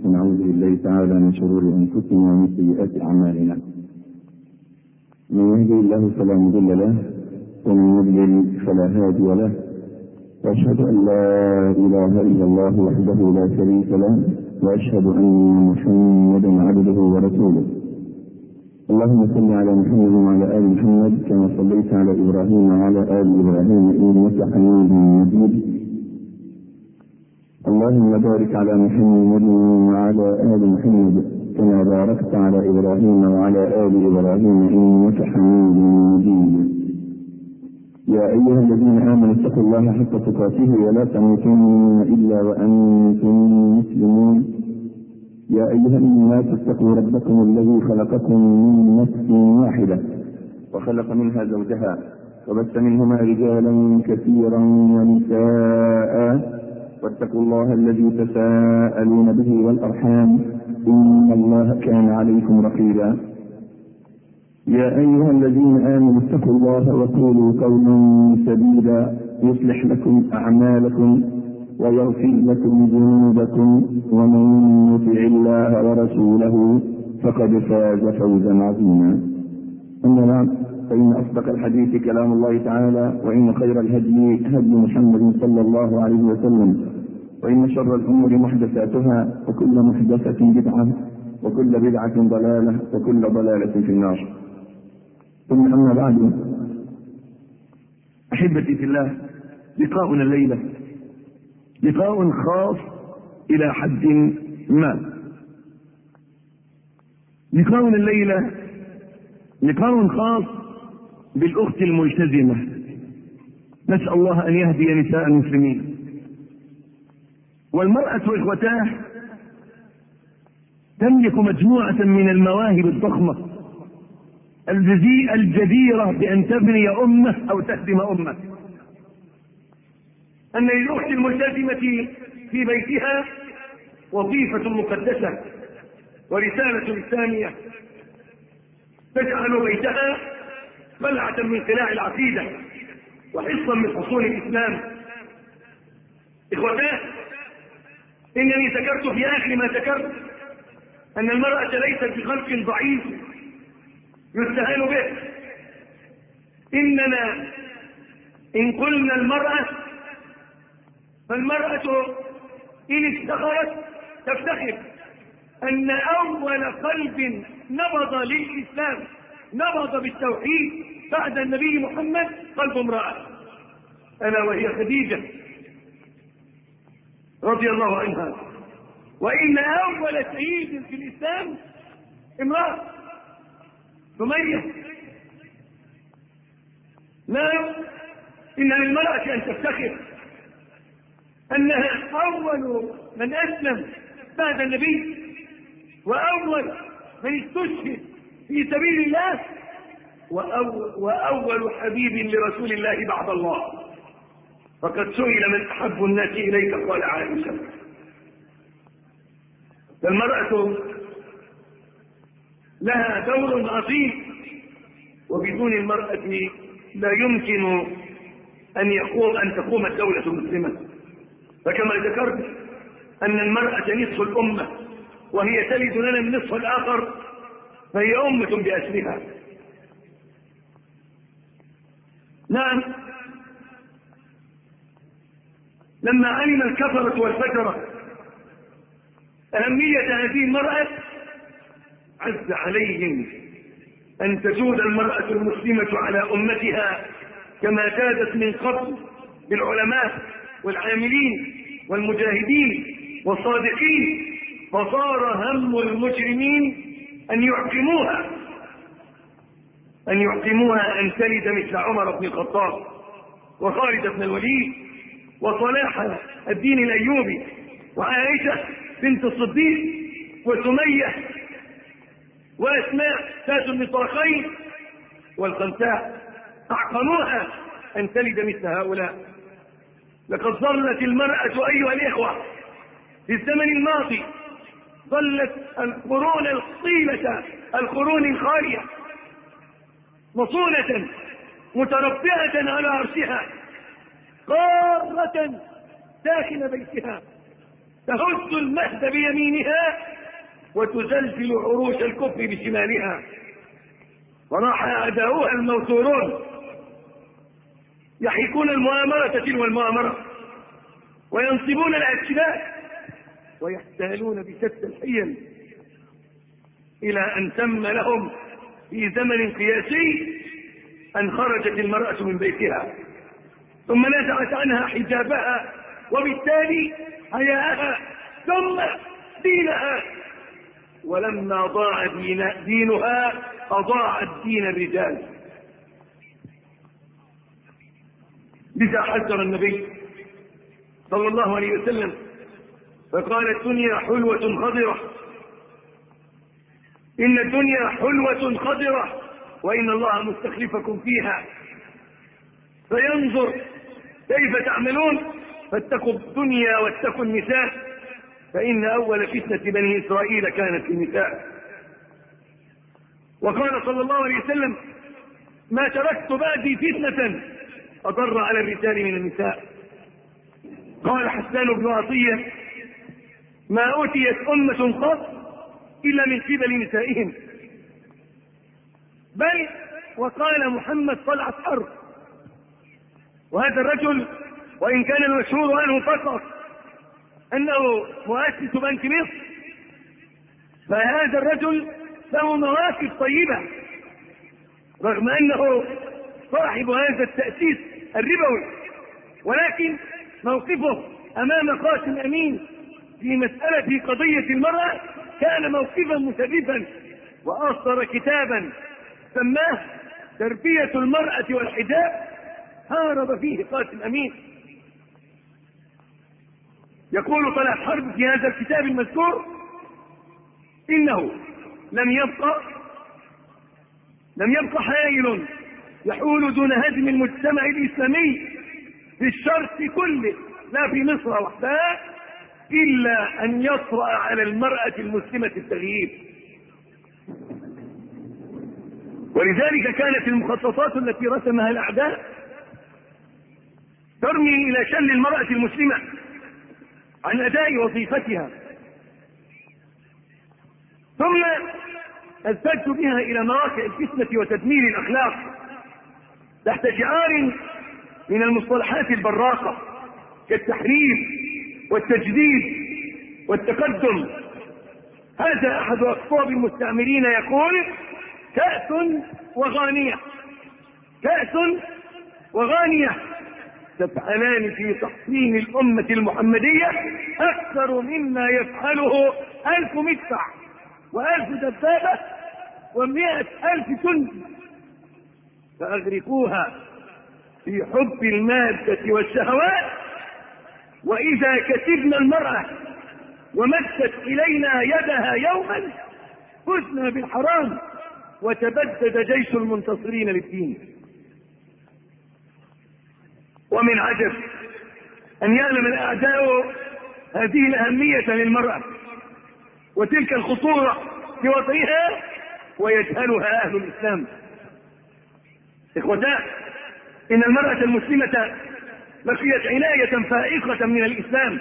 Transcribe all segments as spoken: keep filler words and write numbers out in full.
ونعوذ بالله تعالى من شرور أنفسنا ومن سيئات أعمالنا. من يهدي الله فلا مضل له ومن يضلل فلا هادي له، وأشهد أن لا إله إلا الله وحده لا شريك له، وأشهد أن محمدا عبده ورسوله. اللهم صل على محمد وعلى آل محمد كما صليت على إبراهيم وعلى آل إبراهيم إنك حميد مجيد. اللهم بارك على محمد وعلى آل محمد كما باركت على إبراهيم وعلى آل إبراهيم إنك حميد مجيد. يا أيها الذين آمنوا اتقوا الله حق تقاته ولا تموتن إلا وأنتم مسلمون. يا أيها الناس اتقوا ربكم الذي خلقكم من نفس واحدة وخلق منها زوجها وبث منهما رجالا كثيرا ونساء، واتقوا الله الذي تساءلون به والأرحام إن الله كان عليكم رقيبا. يا أيها الذين آمنوا اتقوا الله وقولوا قولا سديدا يصلح لكم أعمالكم ويغفر لكم ذنوبكم، ومن يطع الله ورسوله فقد فاز فوزا عظيما. أما بعد، فإن أصدق الحديث كلام الله تعالى، وإن خير الهدي هدي محمد صلى الله عليه وسلم، وإن شر الأمور محدثاتها، وكل محدثة بدعة، وكل بدعة ضلالة، وكل ضلالة في النار. ثم أما بعد، أحبتي في الله، لقاؤنا الليلة لقاء خاص إلى حد ما. لقاؤنا الليلة لقاء خاص بالأخت الملتزمة. نسأل الله أن يهدي نساء المسلمين. والمرأة إخوتاه تملك مجموعة من المواهب الضخمة الجديرة بأن تبني أمة أو تهدم أمة. أن للأخت الملتزمة في بيتها وظيفة مقدسة ورسالة إسلامية تجعل بيتها قلعة من قلاع العقيدة وحصا من حصول الإسلام. إخوتاه، إنني ذكرت في آخر ما ذكرت أن المرأة ليست بخلق ضعيف يستهان به. إننا إن قلنا المرأة فالمرأة إن افتخرت تفتخر أن أول قلب نبض للإسلام نبض بالتوحيد بعد النبي محمد قلب امرأة، ألا وهي خديجة رضي الله عنها. وإن أول سيد في الإسلام امرأة سمية. نعم، إن للمرأة أن تفتخر أنها أول من أسلم بعد النبي، وأول من استشهد في سبيل الله، وأول, وأول حبيب لرسول الله بعد الله. فقد سئل من أحب الناس إليك قال عائشة. فالمرأة لها دور عظيم، وبدون المرأة لا يمكن أن يقوم أن تقوم الدولة المسلمة. فكما ذكرت أن المرأة نصف الأمة، وهي تلد لنا النصف الآخر، فهي أمة بأسرها. نعم، لما علم الكفرة والفجرة أهمية هذه المرأة عز عليهم أن تجود المرأة المسلمة على أمتها كما جادت من قبل بالعلماء والعاملين والمجاهدين والصادقين. فصار هم المجرمين أن يحكموها أن يحكموها أن تلد مثل عمر بن الخطاب وخالد بن الوليد وصلاح الدين الأيوبي وعائشة بنت الصديق وسمية وأسماء ذات النطاقين والخنساء. أحكموها أن تلد مثل هؤلاء. لقد ظلت المرأة أيها الإخوة في الزمن الماضي، ظلت القرون الطيلة القرون الخالية مصونة متربعة على عرشها قارة داخل بيتها تهز المهد بيمينها وتزلزل عروش الكفر بشمالها، وراح أعداؤها الموتورون يحيكون المؤامرة تلو المؤامرة وينصبون الأسباب ويحتالون بشتى الحيل إلى أن تم لهم في زمن قياسي أن خرجت المرأة من بيتها ثم نزعت عنها حجابها وبالتالي حياءها ثم دينها، ولما ضاع دين دينها أضاعت دين الرجال. لذا حذر النبي صلى الله عليه وسلم فقال الدنيا حلوة خضرة، إن الدنيا حلوة خضرة وإن الله مستخلفكم فيها فينظر كيف تعملون، فاتقوا الدنيا واتقوا النساء فإن أول فتنة بني إسرائيل كانت في النساء. وقال صلى الله عليه وسلم ما تركت بعدي فتنة أضر على الرجال من النساء. قال حسان بن عطية ما أتيت أمة قط إلا من قبل نسائهم، بل وقال محمد طلعت حرب، وهذا الرجل وإن كان المشهور عنه فقط أنه مؤسس بنك مصر، فهذا الرجل له مواقف طيبة رغم أنه صاحب هذا التأسيس الربوي، ولكن موقفه أمام قاسم أمين في مسألة قضية المرأة كان موقفا مشرفا، وأصدر كتابا سماه تربية المرأة والحجاب هارب فيه قاسم أمين. يقول طلعت حرب في هذا الكتاب المذكور إنه لم يبقى لم يبقى حائل يحول دون هدم المجتمع الإسلامي في الشرق كله لا في مصر وحدها إلا أن يطرأ على المرأة المسلمة التغيير. ولذلك كانت المخططات التي رسمها الأعداء ترمي إلى شل المرأة المسلمة عن أداء وظيفتها، ثم التجت بها إلى مواقع الفتنة وتدمير الأخلاق تحت شعار من المصطلحات البراقة كالتحرير والتجديد والتقدم. هذا أحد أقطاب المستعمرين يقول كأس وغانية، كأس وغانية تفعلان في تحصين الأمة المحمدية أكثر مما يفعله ألف مدفع وألف دبابة ومئة ألف جندي، فأغرقوها في حب المادة والشهوات، وإذا كسبنا المرأة ومدت إلينا يدها يوما فزنا بالحرام وتبدد جيش المنتصرين للدين. ومن عجب أن يعلم الأعداء هذه الأهمية للمرأة وتلك الخطورة في وضعها ويجهلها أهل الإسلام. إخوتاه، إن المرأة المسلمة لقيت عناية فائقة من الإسلام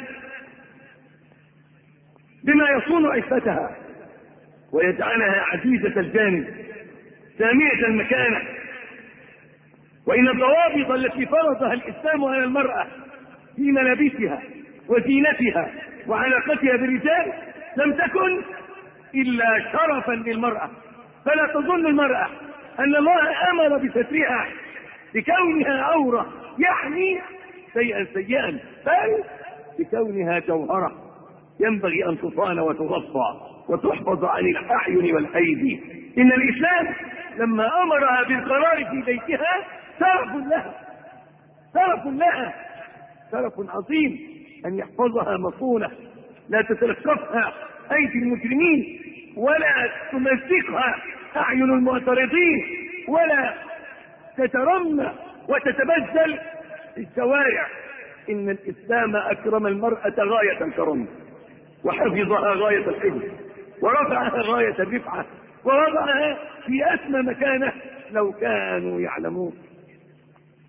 بما يصون عفتها ويجعلها عزيزة الجانب سامية المكانة. وإن الضوابط التي فرضها الإسلام على المرأة في ملابسها وزينتها وعلاقتها بالرجال لم تكن إلا شرفا للمرأة، فلا تظن المرأة أن الله أمر بسترها بكونها عورة يعني شيئا سيئا، بل بكونها جوهرة ينبغي أن تصان وتغطى وتحفظ عن الأعين والأيدي. إن الإسلام لما أمرها بالقرار في بيتها شرف لها، شرف لها، شرف عظيم أن يحفظها مصونة لا تتلقفها أيدي المجرمين ولا تمزقها أعين المعترضين ولا تترمى وتتبذل في الشوارع. إن الإسلام أكرم المرأة غاية الكرم وحفظها غاية الحفظ ورفعها غاية الرفعة ووضعها في أسمى مكانه لو كانوا يعلمون.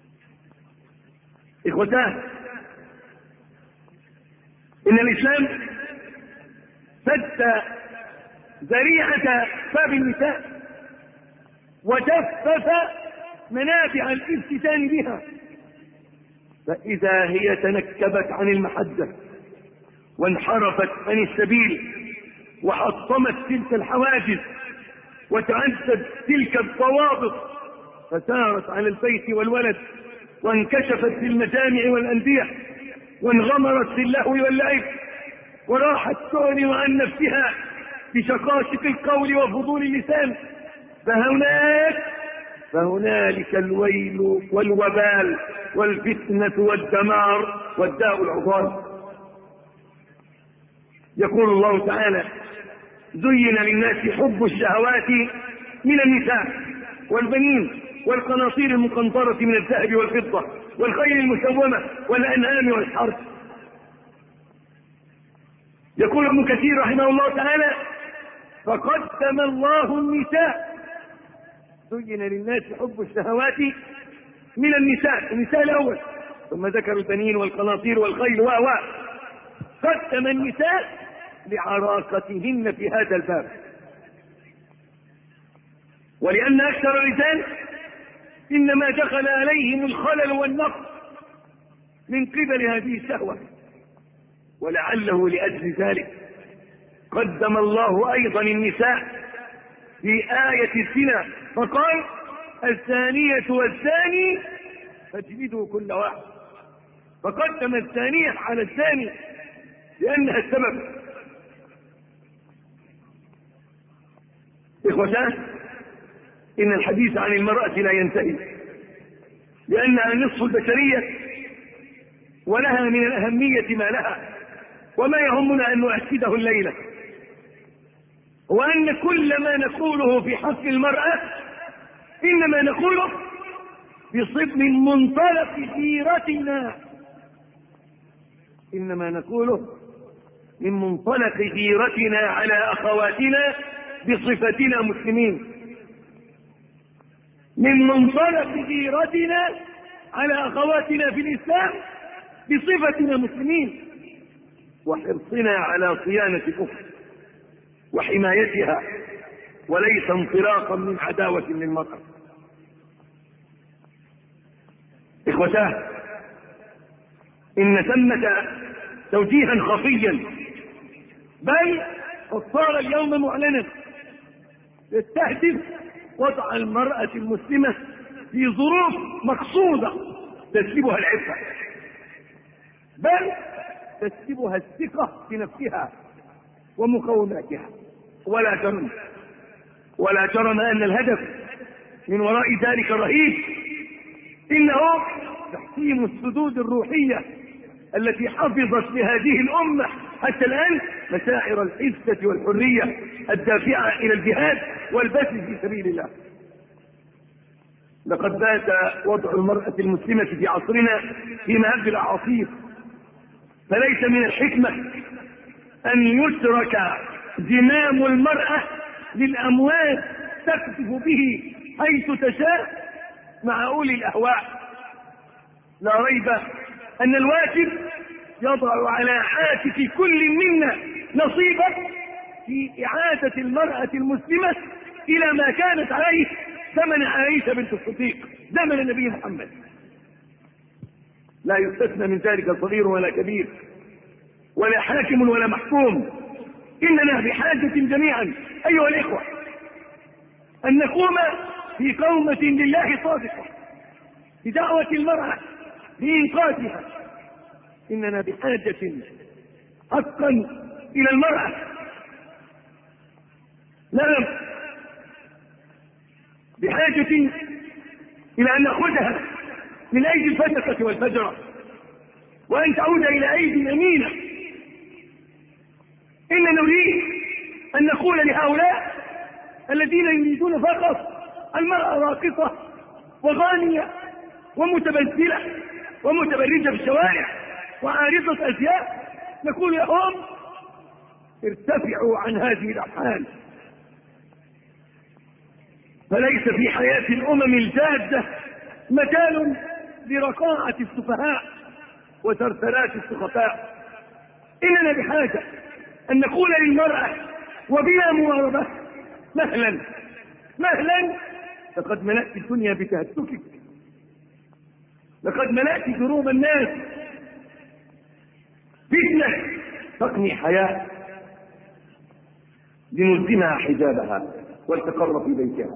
إخوتاه، إن الإسلام سد ذريعة باب النساء وجفف منافع الافتتان بها، فإذا هي تنكبت عن المحجة وانحرفت عن السبيل وحطمت تلك الحواجز وتعدت تلك الضوابط فسارت على البيت والولد وانكشفت في المجامع والأندية وانغمرت في اللهو واللعب وراحت تعلن عن نفسها بشقاشق القول وفضول اللسان، فهناك فهنالك الويل والوبال والفتنة والدمار والداء العضال. يقول الله تعالى: زين للناس حب الشهوات من النساء والبنين والقناطير المقنطرة من الذهب والفضة والخيل المسومة والأنعام والحرث. يقول ابن كثير رحمه الله تعالى: فقدم الله النساء، زين للناس حب الشهوات من النساء، النساء الأول، ثم ذكر البنين والقناطير والخيل و و قدم النساء لعراقتهن في هذا الباب، ولأن أكثر الرجال إنما دخل عليهم الخلل والنقص من قبل هذه الشهوة، ولعله لأجل ذلك قدم الله أيضا النساء في آية الزنا فقال: الزانية والزاني فاجلدوا كل واحد، فقدم الزانية على الزاني لأنها السبب. إخوتان، إن الحديث عن المرأة لا ينتهي، لأنها نصف البشرية ولها من الأهمية ما لها، وما يهمنا أن نؤكده الليلة وأن كل ما نقوله في حق المرأة إنما نقوله بصدق من منطلق غيرتنا، إنما نقوله من منطلق غيرتنا على أخواتنا بصفتنا مسلمين، من منطلق غيرتنا على أخواتنا في الإسلام بصفتنا مسلمين، وحرصنا على صيانة الأخت وحمايتها، وليس انطلاقا من عداوة للمرأة. إخوتاه، إن ثمة توجيها خفيا بل قد صار اليوم معلنا يستهدف وضع المرأة المسلمة في ظروف مقصودة تسلبها العفة، بل تسلبها الثقة في نفسها ومقوماتها. ولا جرم ولا جرم أن الهدف من وراء ذلك رهيب، إنه تحكيم السدود الروحية التي حفظت لهذه الأمة حتى الآن مشاعر العزة والحرية الدافعة إلى الجهاد والبذل في سبيل الله. لقد بات وضع المرأة المسلمة في عصرنا في مهب الأعاصير، فليس من الحكمة أن يترك زمام المرأة للأموات تقذف به حيث تشاء مع أولي الأهواء. لا ريب أن الواجب يضع على عاتق كل منا نصيبا في إعادة المرأة المسلمة إلى ما كانت عليه زمن عائشة بنت الصديق، زمن النبي محمد. لا يستثنى من ذلك صغير ولا كبير ولا حاكم ولا محكوم. إننا بحاجة جميعا أيها الإخوة أن نقوم في قومة لله صادقة بدعوة المرأة لإنقاذها. إننا بحاجة حقا إلى المرأة. نعم، بحاجة إلى أن نأخذها من أيدي الفسقة والفجرة وأن تعود إلى أيدي أمينة. إننا نريد أن نقول لهؤلاء الذين يريدون فقط المرأة راقصة وغانية ومتبذلة ومتبرجة في الشوارع وعارضة أزياء، نقول لهم ارتفعوا عن هذه الأحوال، فليس في حياة الأمم الجادة مجال لرقاعة السفهاء وثرثرات السخفاء. إننا بحاجة أن نقول للمرأة وبلا مواربة مهلا مهلا، لقد ملأت الدنيا بتهتكك، لقد ملأت دروب الناس فتنة، تقني حياة لنلزمها حجابها ولتقر في بيتها.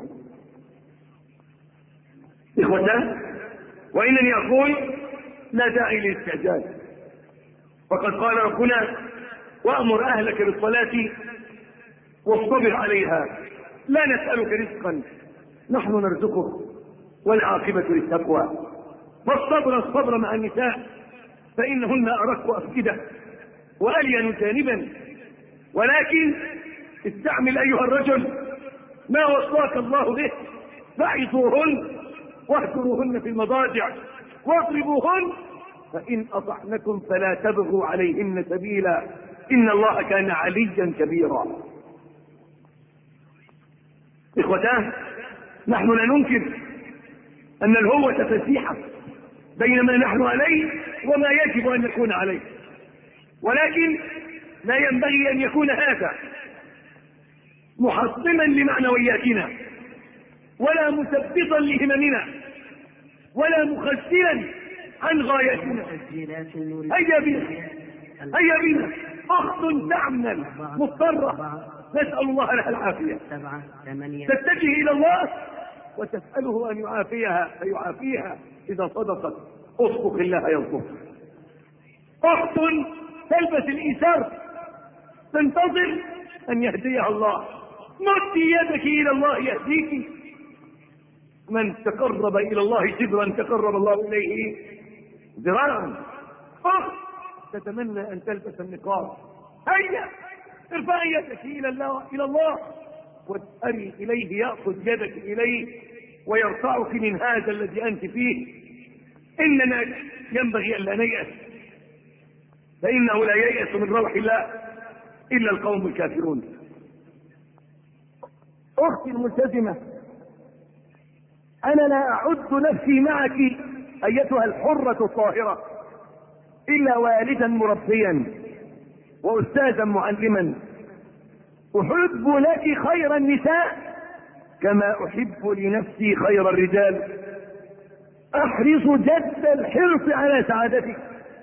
إخوتنا، وإنني أقول لا داعي للاستعجال، فقد قال ربنا وأمر أهلك بالصلاة واصطبر عليها لا نسألك رزقا نحن نرزقك والعاقبة للتقوى. فالصبر الصبر مع النساء فإنهن أرق أفئدة وألين جانبا، ولكن استعمل أيها الرجل ما وصاك الله به، فاعظوهن واهجروهن في المضاجع واضربوهن، فإن أطعنكم فلا تبغوا عليهن سبيلا إن الله كان عليا كبيرا. إخوتاه، نحن لا ننكر أن الهوة فسيحة بين ما نحن عليه وما يجب أن نكون عليه، ولكن لا ينبغي أن يكون هذا محطما لمعنوياتنا ولا مثبطا لهممنا ولا مخزلا عن غايتنا. هيا بنا هيا بنا أخت تعمل مضطرة نسأل الله لها العافية، تتجه إلى الله وتسأله أن يعافيها فيعافيها إذا صدقت اصدق الله يصدق. أخت تلبس الإيثار تنتظر أن يهديها الله، مدي يدك إلى الله يهديك. من تقرب إلى الله شبرا تقرب الله إليه ذراعا. أخت تتمنى أن تلبس النقاب، هيا ارفعي يدك إلى الله إلى الله واسألي إليه يأخذ يدك إليه ويرفعك من هذا الذي أنت فيه. إننا ينبغي أن لا نيأس، فإنه لا ييأس من روح الله إلا القوم الكافرون. أختي الملتزمة، أنا لا أعد نفسي معك أيتها الحرة الطاهرة إلا والدا مربيا وأستاذا معلما، أحب لك خير النساء كما أحب لنفسي خير الرجال، أحرص جد الحرص على سعادتك،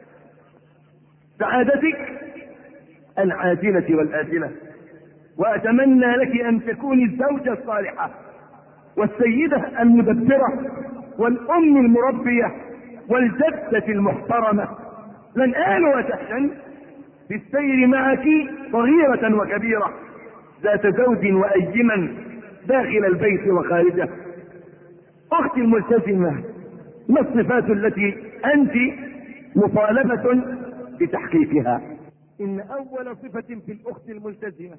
سعادتك العاجلة والآجلة، وأتمنى لك أن تكوني الزوجة الصالحة والسيدة المدبرة والأم المربية والجدة المحترمة. لن آل وتحزن في السير معك صغيرة وكبيرة، ذات زوج وأيما داخل البيت وخارجه. أختي الملتزمة، ما الصفات التي أنت مطالبة بتحقيقها؟ إن أول صفة في الأخت الملتزمة،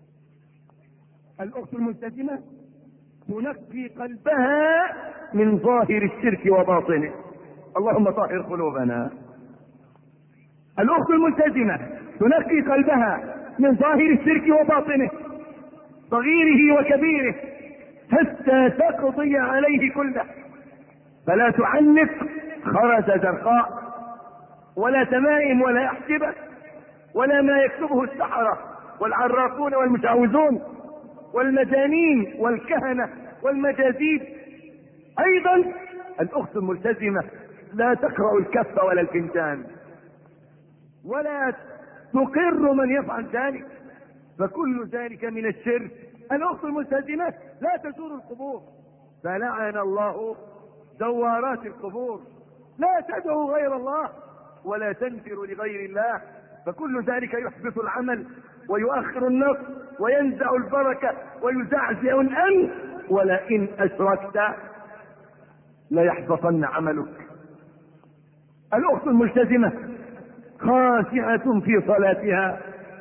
الأخت الملتزمة تنقي قلبها من ظاهر الشرك وباطنه. اللهم طهر قلوبنا. الأخت الملتزمة تنقي قلبها من ظاهر الشرك وباطنه، صغيره وكبيره، حتى تقضي عليه كله، فلا تعنف خرز زرقاء ولا تمائم ولا أحجبة ولا ما يكتبه السحرة والعرافون والمشعوذون والمجانين والكهنة والمجاذيب. أيضا الأخت الملتزمة لا تقرأ الكف ولا الفنجان ولا تقر من يفعل ذلك، فكل ذلك من الشرك. الأخت الملتزمة لا تزور القبور، فلعن الله زوارات القبور. لا تدعو غير الله ولا تنفر لغير الله، فكل ذلك يحبط العمل ويؤخر النصر وينزع البركة ويزعزع الأمن، ولئن أشركت ليحبطن عملك. الأخت الملتزمة خاشعة في صلاتها،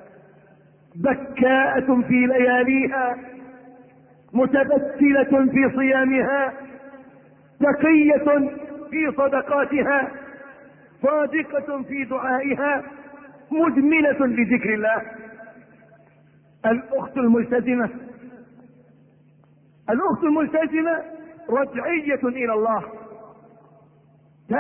بكاءة في لياليها، متبتلة في صيامها، تقية في صدقاتها، صادقة في دعائها، مدمنة لذكر الله. الأخت الملتزمة الأخت الملتزمة رجعية إلى الله،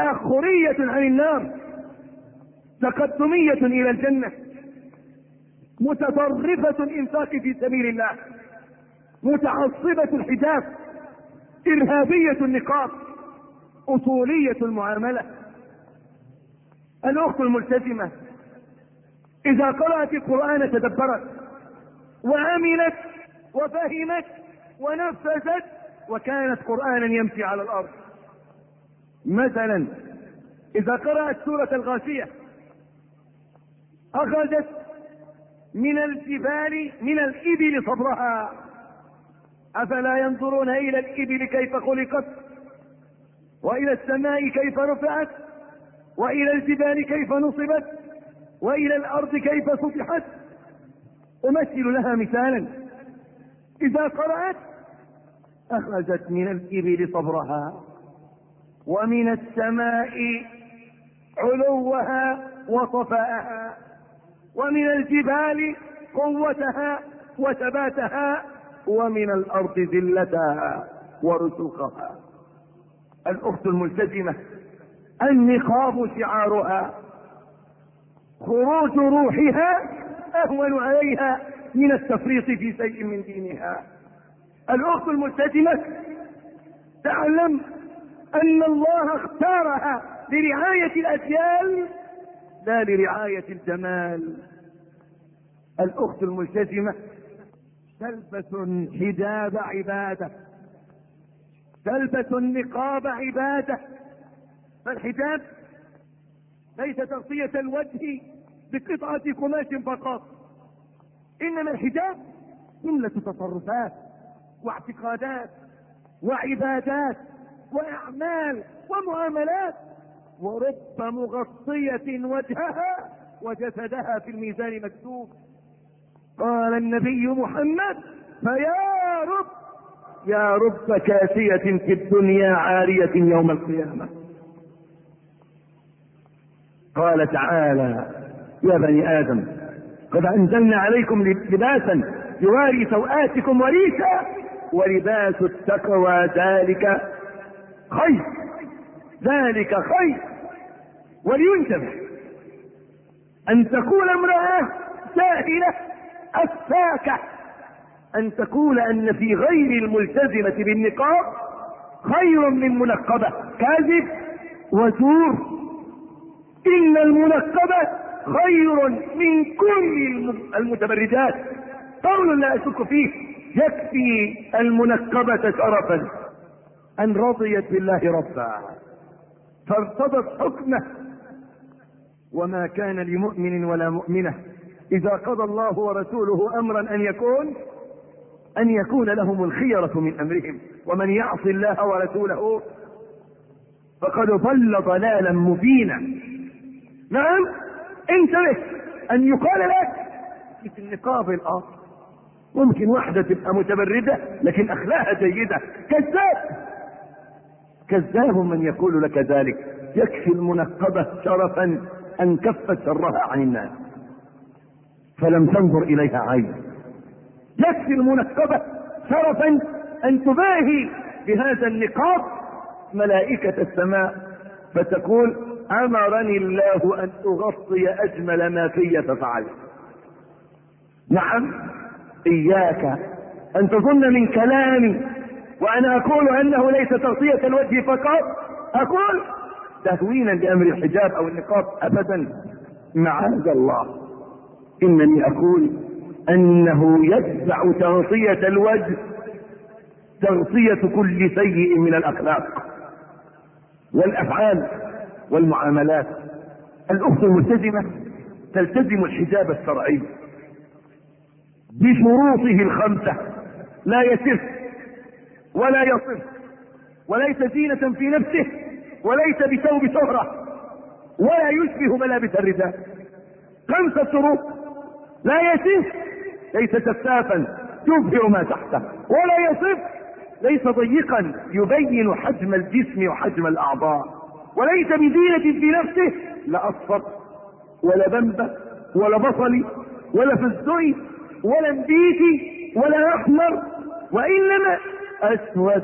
تأخرية عن النار، تقدمية إلى الجنة، متطرفة الإنفاق في سبيل الله، متعصبة الحجاب، إرهابية النقاب، أصولية المعاملة. الأخت الملتزمة إذا قرأت القرآن تدبرت وعملت وفهمت ونفذت وكانت قرآنا يمشي على الأرض. مثلا إذا قرأت سورة الغاشية أخذت من الجبال من الإبل صبرها، أفلا ينظرون إلى الإبل كيف خلقت وإلى السماء كيف رفعت وإلى الجبال كيف نصبت وإلى الأرض كيف سطحت. أمثل لها مثالا، إذا قرأت أخرجت من الإبل صبرها ومن السماء علوها وصفاءها ومن الجبال قوتها وثباتها ومن الأرض ذلتها ورسوخها. الأخت الملتزمة النقاب شعارها، خروج روحها أهون عليها من التفريط في شيء من دينها. الأخت الملتزمة تعلم أن الله اختارها لرعاية الأجيال لا لرعاية الجمال. الأخت الملتزمة تلبس الحجاب عبادة، تلبس النقاب عبادة. فالحجاب ليس تغطية الوجه بقطعة قماش فقط، إنما الحجاب جملة تصرفات واعتقادات وعبادات وأعمال ومعاملات، ورب مغطية وجهها وجسدها في الميزان مكتوب. قال النبي محمد: فيا رب يا رب كاسية في الدنيا عارية يوم القيامة. قال تعالى: يا بني آدم قد أنزلنا عليكم لباسا يواري سوآتكم وريشا ولباس التقوى ذلك خير، ذلك خير. ولينتبه أن تكون امرأة جاهلة أفاكة أن تقول أن في غير الملتزمة بالنقاب خير من منقبة. كاذب وزور. إن المنقبة خير من كل المتبرجات، قول لا أشك فيه. يكفي المنقبة شرفا أن رضيت بالله ربا فارتضت حكمه. وما كان لمؤمن ولا مؤمنة إذا قضى الله ورسوله أمرا أن يكون أن يكون لهم الخيرة من أمرهم، ومن يعص الله ورسوله فقد ضل ضلالا مبينا. نعم، انتبه أن يقال لك في النقاب الآخر ممكن واحدة تبقى متبردة لكن أخلاقها جيدة. كذاب كذاب من يقول لك ذلك. يكفي المنقبة شرفا أن كفت شرها عن الناس فلم تنظر إليها عين. يكفي المنقبة شرفا أن تباهي بهذا النقاب ملائكة السماء فتقول: أمرني الله أن أغطي أجمل ما في ففعلت. نعم، إياك أن تظن من كلامي وأنا أقول أنه ليس تغطية الوجه فقط أقول تهوينا لأمر الحجاب أو النقاب، أبدا، معاذ الله. إنني أقول أنه يتبع تغطية الوجه تغطية كل سيء من الأخلاق والأفعال والمعاملات. الأخت الملتزمة تلتزم الحجاب الشرعي بشروطه الخمسة، لا يسف ولا يصف وليس زينة في نفسه وليس بثوب شهرة ولا يشبه ملابس الرجال. خمسة شروط: لا يسف، ليس شفافا يظهر ما تحته، ولا يصف، ليس ضيقا يبين حجم الجسم وحجم الأعضاء، وليس بزينة في نفسه، لا أصفر ولا بنبة ولا بصلي ولا فستقي ولا نبيتي ولا أحمر، وإنما أسود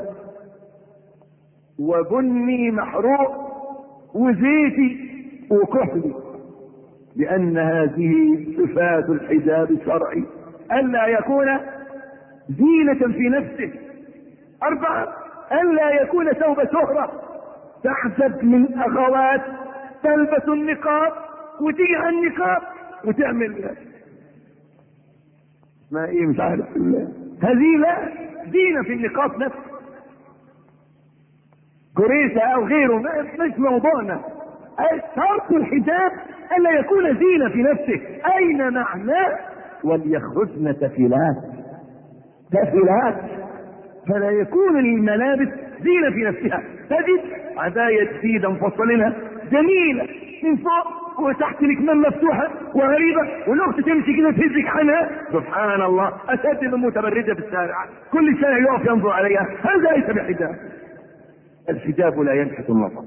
وبني محروق وزيتي وكحلي. لأن هذه صفات الحجاب الشرعي: ألا يكون زينة في نفسه. أربعة: ألا يكون ثوب شهرة، تعجب من أخوات تلبس النقاب وتيجي على النقاب وتعمل ما ايه مش عارف هذه لا زينة في النقاب نفسه، كريسة او غيره مش موضوعنا. شرط الحجاب الا يكون زينة في نفسه. اين معناه؟ وليخرجن تفلات تفلات، فلا يكون الملابس زينة في نفسها. تجد عباية جديدة مفصلينها جميلة من فوق وتحت الكمام مفتوحة وغريبة، والاخت تمشي كده تهزك عنها، سبحان الله، اشد من متبرجة في الشارع، كل شارع يقف ينظر عليها. هذا ليس بحجاب. الحجاب لا يلفت النظر،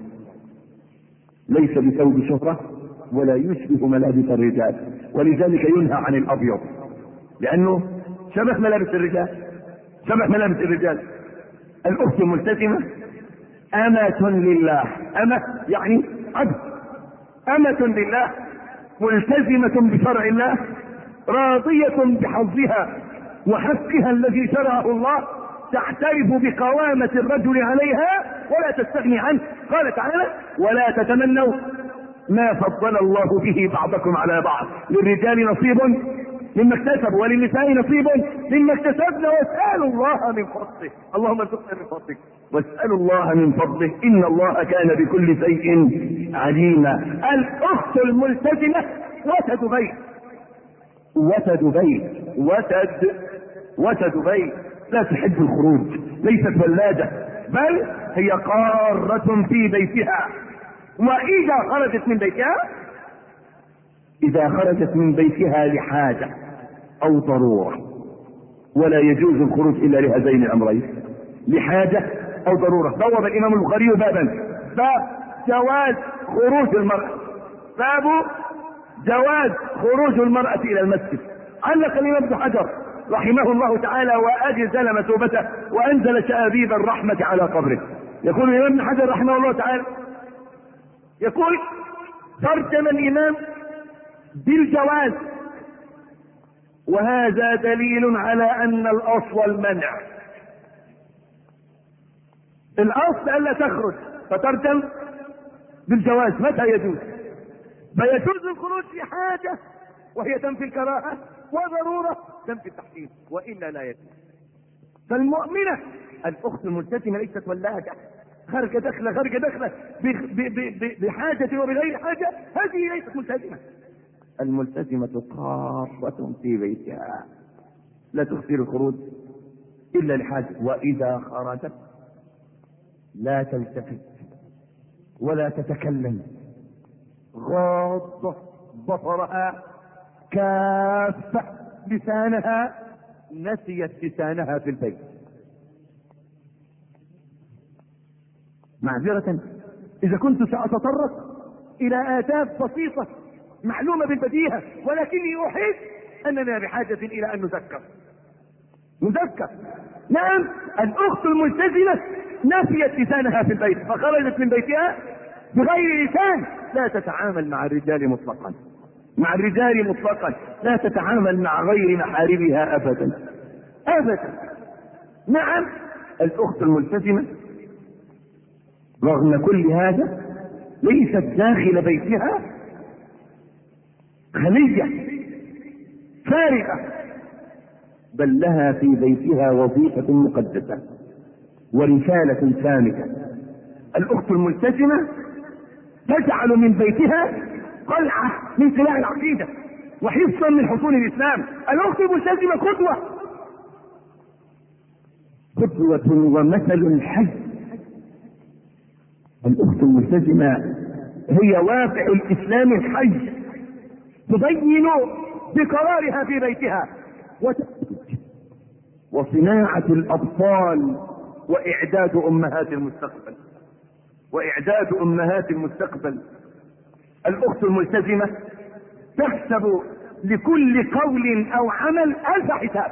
ليس بثوب شهرة ولا يشبه ملابس الرجال، ولذلك ينهى عن الابيض لانه شبه ملابس الرجال، شبه ملابس الرجال. الاخت الملتزمة أمة لله، أمة يعني عبد، أمة لله ملتزمة بشرع الله، راضية بحظها وحقها الذي شرعه الله، تعترف بقوامة الرجل عليها ولا تستغني عنه. قال تعالى: ولا تتمنوا ما فضل الله به بعضكم على بعض، للرجال نصيب مما اكتسبوا وللنساء نصيب مما اكتسبنا، واسألوا الله من فضله. اللهم ارزقنا من فضلك، واسألوا الله من فضله، إن الله كان بكل شيء عليما. الأخت الملتزمة وتد بيت، وتد بيت، وتد وتد بيت، لا تحب الخروج، ليست ولادة، بل هي قارة في بيتها. وإذا خرجت من بيتها إذا خرجت من بيتها لحاجة أو ضرورة، ولا يجوز الخروج إلا لهذين الأمرين: لحاجة أو ضرورة. بوب الإمام البخاري بابا: باب جواز خروج المرأة، باب جواز خروج المرأة إلى المسجد. علق الإمام ابن حجر رحمه الله تعالى وأجزل مثوبته وأنزل شآبيب الرحمة على قبره. يقول الإمام ابن حجر رحمه الله تعالى، يقول: ترجم الإمام بالجواز، وهذا دليل على أن الأصل المنع. الأصل ألا تخرج، فترجم بالجواز. متى يجوز؟ فيجوز الخروج في حاجة وهي تنفي الكراهة، وضرورة تنفي التحريم، وإلا لا يجوز. فالمؤمنة الأخت الملتزمة ليست ولاجة خارجة داخلة خارجة داخلة بحاجة وبغير حاجة، هذه ليست ملتزمة. الملتزمة قارة في بيتها، لا تخسر الخروج إلا لحاجة، وإذا خرجت لا تلتفت ولا تتكلم، غاضة بصرها، كافة لسانها، نسيت لسانها في البيت. معذرة إذا كنت سأتطرق إلى آداب بسيطة معلومة بالبديهة، ولكني أحس أننا بحاجة إلى أن نذكر نذكر نعم، الأخت الملتزمة نسيت لسانها في البيت، فخرجت من بيتها بغير لسان. لا تتعامل مع الرجال مطلقا، مع الرجال مطلقا، لا تتعامل مع غير محارمها أبدا أبدا. نعم، الأخت الملتزمة رغم كل هذا ليست داخل بيتها خلية فارغة، بل لها في بيتها وظيفة مقدسة ورسالة سامية. الأخت الملتزمة تجعل من بيتها قلعة من قلاع العقيدة وحصنا من حصون الإسلام. الأخت الملتزمة قدوة قدوة ومثل حي. الأخت الملتزمة هي واقع الإسلام الحي، تبين بقرارها في بيتها وصناعة الأبطال وإعداد أمهات المستقبل وإعداد أمهات المستقبل. الأخت الملتزمة تحسب لكل قول أو عمل ألف حساب،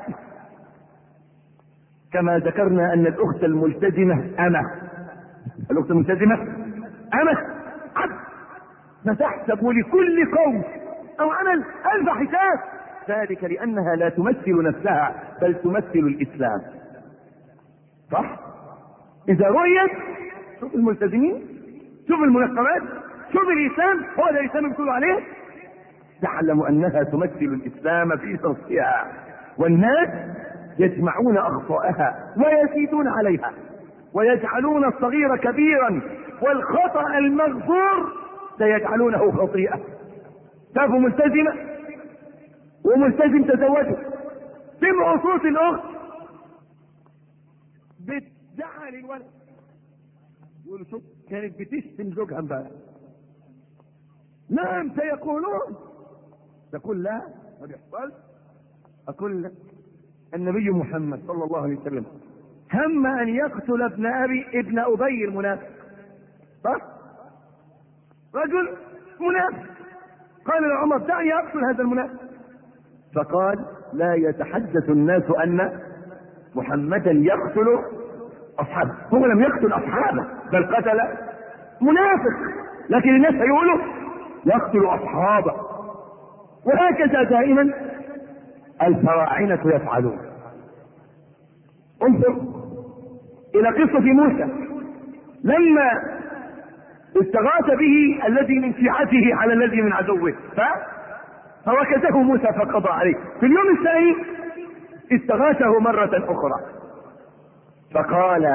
كما ذكرنا أن الأخت الملتزمة أمة، الأخت الملتزمة أمة عبد، فتحسب لكل قول او عمل الف حساب، ذلك لانها لا تمثل نفسها بل تمثل الاسلام. صح؟ اذا رؤيت شوف الملتزمين، شوف المنقبات، شوف الاسلام، هو ده الاسلام بيقول عليه، تعلم انها تمثل الاسلام في صرفها، والناس يجمعون اخطاءها ويزيدون عليها ويجعلون الصغير كبيرا والخطأ المغفور سيجعلونه خطيئة. شافوا ملتزمة وملتزم تزوجوا، سمعوا صوت الاخت بتزعل الولد، يقولوا شوف كانت بتشتم زوجها امبارح. نعم سيقولون، تقول لا ما بيحصلش. اقول لك النبي محمد صلى الله عليه وسلم هم ان يقتل ابن ابي ابن ابي المنافق، صح؟ رجل منافق، قال لعمر دعني اقتل هذا المنافق، فقال لا يتحدث الناس ان محمدا يقتل اصحابه. هو لم يقتل اصحابه بل قتل منافق، لكن الناس هيقولوا يقتل اصحابه. وهكذا دائما الفراعنة يفعلون. انظر الى قصة موسى لما استغاث به الذي من شيعته على الذي من عدوه فوكزه موسى فقضى عليه. في اليوم الثاني استغاثه مرة اخرى فقال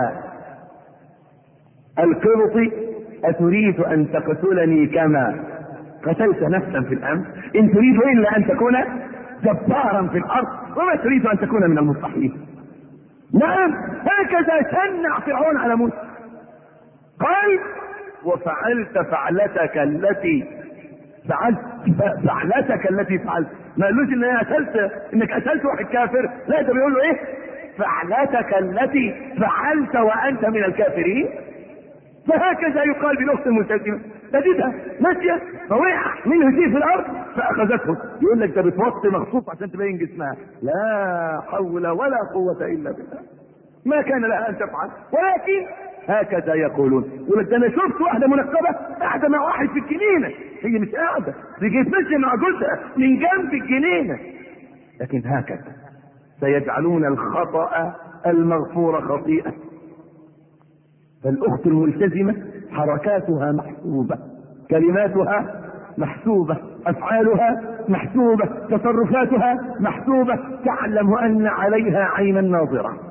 القبطي اتريد ان تقتلني كما قتلت نفسا في الامس؟ ان تريد الا ان تكون جبارا في الارض وما تريد ان تكون من المصلحين. نعم هكذا شنع فرعون على موسى، قال وفعلت فعلتك التي فعلت فعلتك التي فعلت. ما قالوش ان انا قتلت انك قتلت واحد كافر، لا ده بيقول له ايه؟ فعلتك التي فعلت وانت من الكافرين. فهكذا يقال بالاخت الملتزمه، تجدها ماشيه فوقع منها شيء في الارض فاخذته، يقول لك ده بتوطي مخصوص عشان تبين جسمها. لا حول ولا قوه الا بالله، ما كان لها ان تفعل، ولكن هكذا يقولون. يقول لك ده انا شفت واحده منقبه قاعده مع واحد في الجنينه، هي مش قاعده، دي جت ماشيه مع جوزها من جنب الجنينه. لكن هكذا سيجعلون الخطأ المغفور خطيئة. فالأخت الملتزمة حركاتها محسوبة، كلماتها محسوبة، أفعالها محسوبة، تصرفاتها محسوبة، تعلم أن عليها عين الناظرة.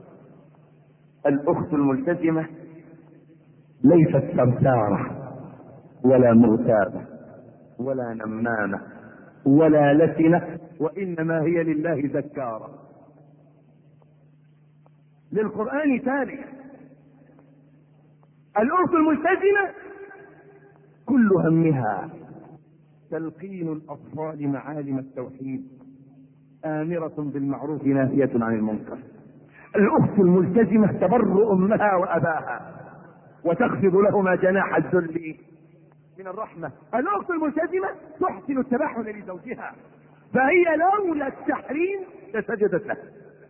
الأخت الملتزمة ليست سمسارة ولا مغتابة ولا نمامة ولا لسنة، وإنما هي لله ذكارة. للقرآن تالية. الأخت الملتزمة كل همها تلقين الأطفال معالم التوحيد، آمرة بالمعروف ناهية عن المنكر. الأخت الملتزمة تبر أمها وأباها وتخفض لهما جناح الذل من الرحمة. الأخت الملتزمة تحسن التبحل لزوجها، فهي لولا التحريم لسجدت له.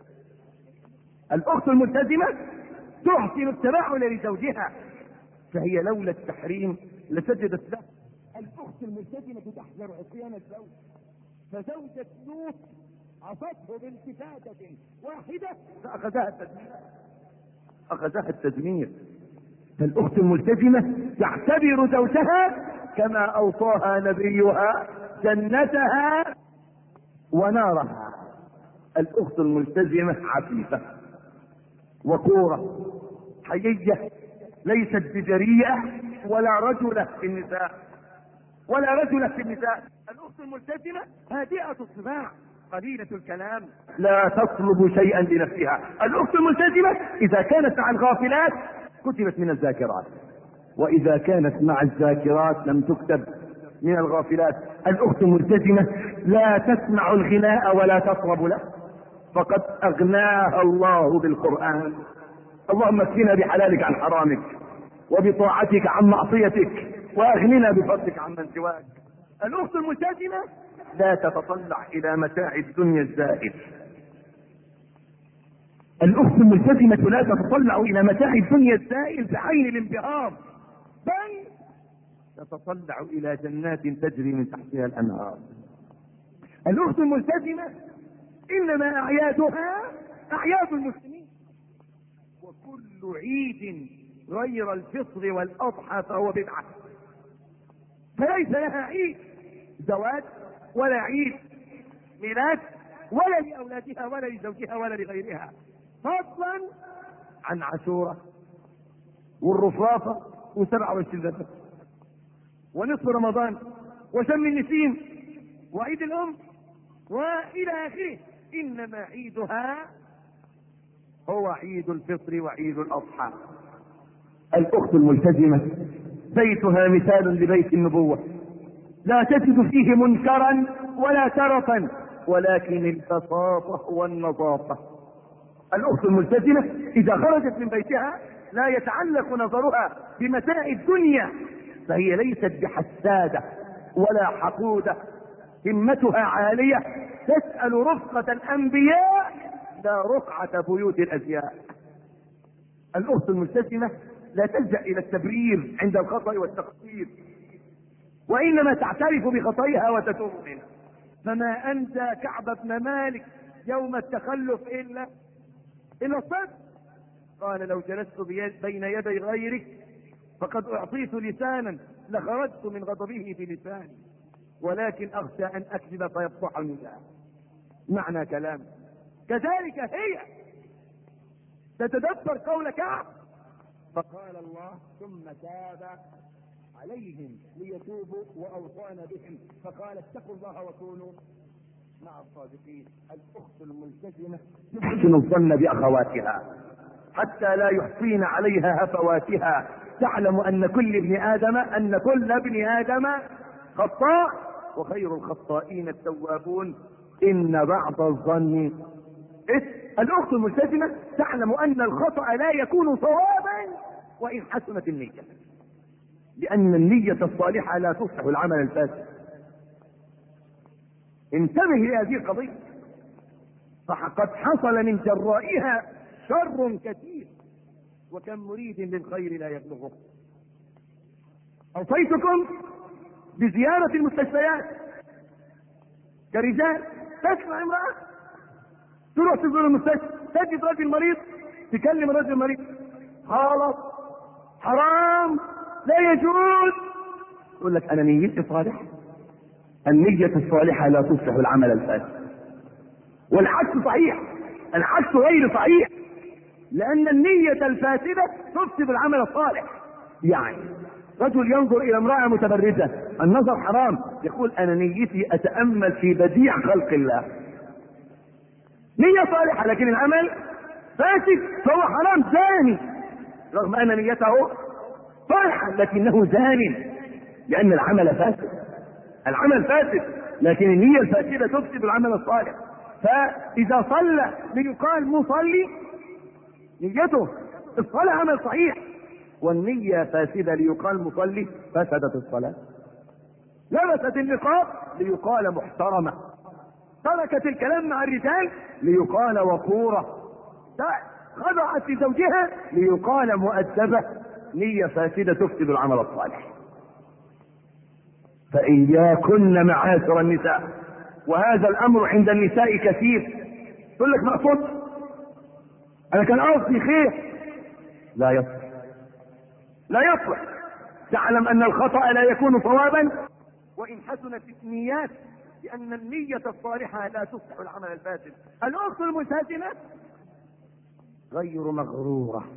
الأخت الملتزمة تحسن التبحل لزوجها، فهي لولا التحريم لسجدت له. الأخت الملتزمة تحذر عصيان الزوج، فزوجة نوح عصته بالتفاتة واحدة فأخذها التدمير، أخذها التدمير. فالأخت الملتزمة تعتبر زوجها كما أوصاها نبيها جنتها ونارها. الأخت الملتزمة عفيفة وقورة حيية، ليست بجريئة ولا رجلة في النساء ولا رجلة في النساء. الأخت الملتزمة هادئة الطباع قليلة الكلام، لا تطلب شيئا لنفسها. الأخت الملتزمة إذا كانت مع الغافلات كتبت من الذاكرات، وإذا كانت مع الذاكرات لم تكتب من الغافلات. الأخت الملتزمة لا تسمع الغناء ولا تطرب له، فقد أغناها الله بالقرآن. اللهم اكفنا بحلالك عن حرامك وبطاعتك عن معصيتك، وأغننا بفضلك عن من سواك. الأخت الملتزمة لا تتطلع إلى متاع الدنيا الزائد. الأخت الملتزمة لا تتطلع إلى متاع الدنيا الزائل بعين الانبهار، بل تتطلع إلى جنات تجري من تحتها الأنهار. الأخت الملتزمة إنما أعيادها أعياد المسلمين، وكل عيد غير الفطر والأضحى فهو بدعة، فليس لها عيد زواج ولا عيد ميلاد ولا لأولادها ولا لزوجها ولا لغيرها، فضلا عن عاشوراء والرفرافة وسبعة وعشرين ذبح ونصف رمضان وشم النسيم وعيد الأم وإلى آخره. إنما عيدها هو عيد الفطر وعيد الأضحى. الأخت الملتزمة بيتها مثال لبيت النبوة، لا تجد فيه منكرا ولا ترفا، ولكن البساطة والنظافة. الأخت الملتزمة إذا خرجت من بيتها لا يتعلق نظرها بمتاع الدنيا، فهي ليست بحسادة ولا حقودة، همتها عالية، تسأل رفقة الأنبياء لا رقعة بيوت الأزياء. الأخت الملتزمة لا تلجأ إلى التبرير عند الخطأ والتقصير، وإنما تعترف بخطئها وتتوب منه. فما أنت كعب بن مالك يوم التخلف إلا إلا الصدق، قال لو جلست بين يدي غيرك فقد أعطيت لسانا لخرجت من غضبه بلساني، ولكن أخشى أن أكذب فيفضحني الله. معنى كلام كذلك هي تتدبر قول كعب، فقال الله ثم تاب عليهم ليتوبوا وأوصانا بهم، فقال اتقوا الله وكونوا مع الصادقين. الأخت الملتزمة تحسن الظن بأخواتها حتى لا يحصين عليها هفواتها، تعلم أن كل ابن آدم أن كل ابن آدم خطاء وخير الخطائين التوابون إن بعض الظن إثم. الأخت الملتزمة تعلم أن الخطأ لا يكون صوابا وإن حسنت النية، لأن النية الصالحة لا تصلح العمل الفاسد. انتبه لهذه القضية، فقد حصل من جرائها شر كثير، وكم مريد للخير لا يبلغه. أوصيتكم بزيارة المستشفيات كرجال، تسمع امرأة تروح تزور المستشفى تجد رجل مريض، تكلم الرجل المريض غلط حرام لا يجوز، يقول لك أنا نيتي صالحة. النية الصالحة لا تصلح العمل الفاسد، والعكس صحيح، العكس غير صحيح، لأن النية الفاسدة تفسد العمل الصالح. يعني رجل ينظر إلى امرأة متبرجة، النظر حرام، يقول أنا نيتي أتأمل في بديع خلق الله. نية صالحة لكن العمل فاسد، فهو حرام زاني، رغم أن نيته صالحة لكنه زاني، لأن العمل فاسد، العمل فاسد، لكن النية الفاسدة تفسد العمل الصالح. فإذا صلى ليقال مصلي، نيته الصلاة عمل صحيح، والنية فاسدة ليقال مصلي، فسدت الصلاة. لبست النقاب ليقال محترمة، تركت الكلام مع الرجال ليقال وقورة، خضعت لزوجها ليقال مؤدبة. نية فاسدة تفسد العمل الصالح. فإياكن معاشر النساء، وهذا الأمر عند النساء كثير، تقول لك مقصود أنا كان قصدي خير، لا يصلح، لا يصلح. تعلم أن الخطأ لا يكون صوابا وإن حسنت النيات، لأن النية الصالحة لا تصلح العمل الفاسد. الأخت الملتزمة غير مغرورة،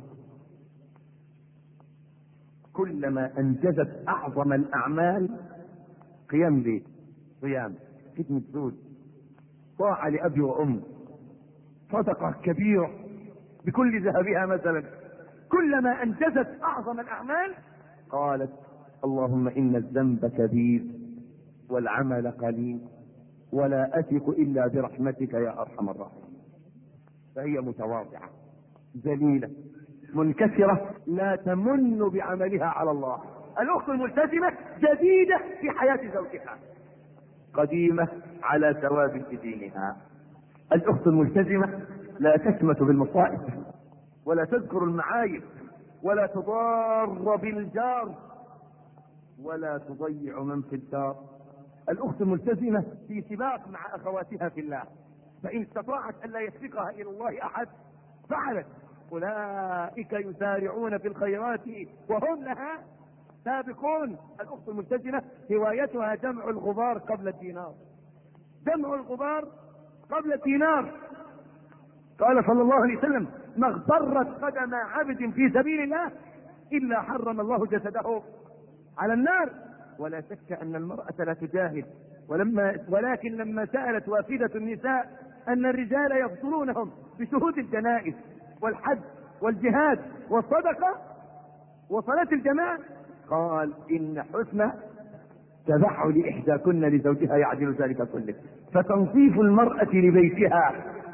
كلما أنجزت أعظم الأعمال قيام ليل، صيام، خدمة زوج، طاعة لأبي وأم، صدقة كبيرة بكل ذهبها مثلا، كلما أنجزت أعظم الأعمال قالت اللهم إن الذنب كبير والعمل قليل ولا أثق إلا برحمتك يا أرحم الراحمين. فهي متواضعة ذليلة منكسرة، لا تمن بعملها على الله. الأخت الملتزمة جديدة في حياة زوجها، قديمة على ثواب في دينها. الأخت الملتزمة لا تشمت بالمصائب ولا تذكر المعايب ولا تضار بالجار ولا تضيع من في الدار. الأخت الملتزمة في سباق مع أخواتها في الله، فإن استطاعت أن لا يسبقها إلى الله أحد فعلت. أولئك يسارعون في الخيرات وهم لها سابقون. الأخت الملتزمة هوايتها جمع الغبار قبل الدينار، جمع الغبار قبل الدينار. قال صلى الله عليه وسلم: ما اغترت قدم عبد في سبيل الله إلا حرم الله جسده على النار. ولا شك أن المرأة لا تجاهد، ولما ولكن لما سألت وافدة النساء أن الرجال يفضلونهم بشهود الجنائز والحج والجهاد والصدقة وصلاة الجماعة، قال: إن حسن تبعل إحداكن لزوجها يعدل ذلك كله. فتنظيف المرأة لبيتها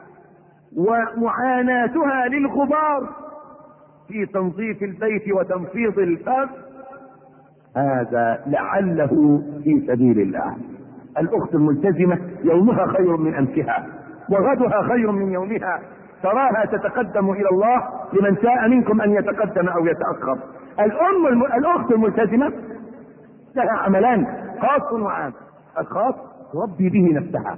ومعاناتها للغبار في تنظيف البيت وتنفيض الفم، هذا لعله في سبيل الله. الأخت الملتزمة يومها خير من أمسها وغدها خير من يومها، تراها تتقدم إلى الله لمن شاء منكم أن يتقدم أو يتأخر. الأم الم... الأخت الملتزمة لها عملان، خاص وعام. الخاص تربي به نفسها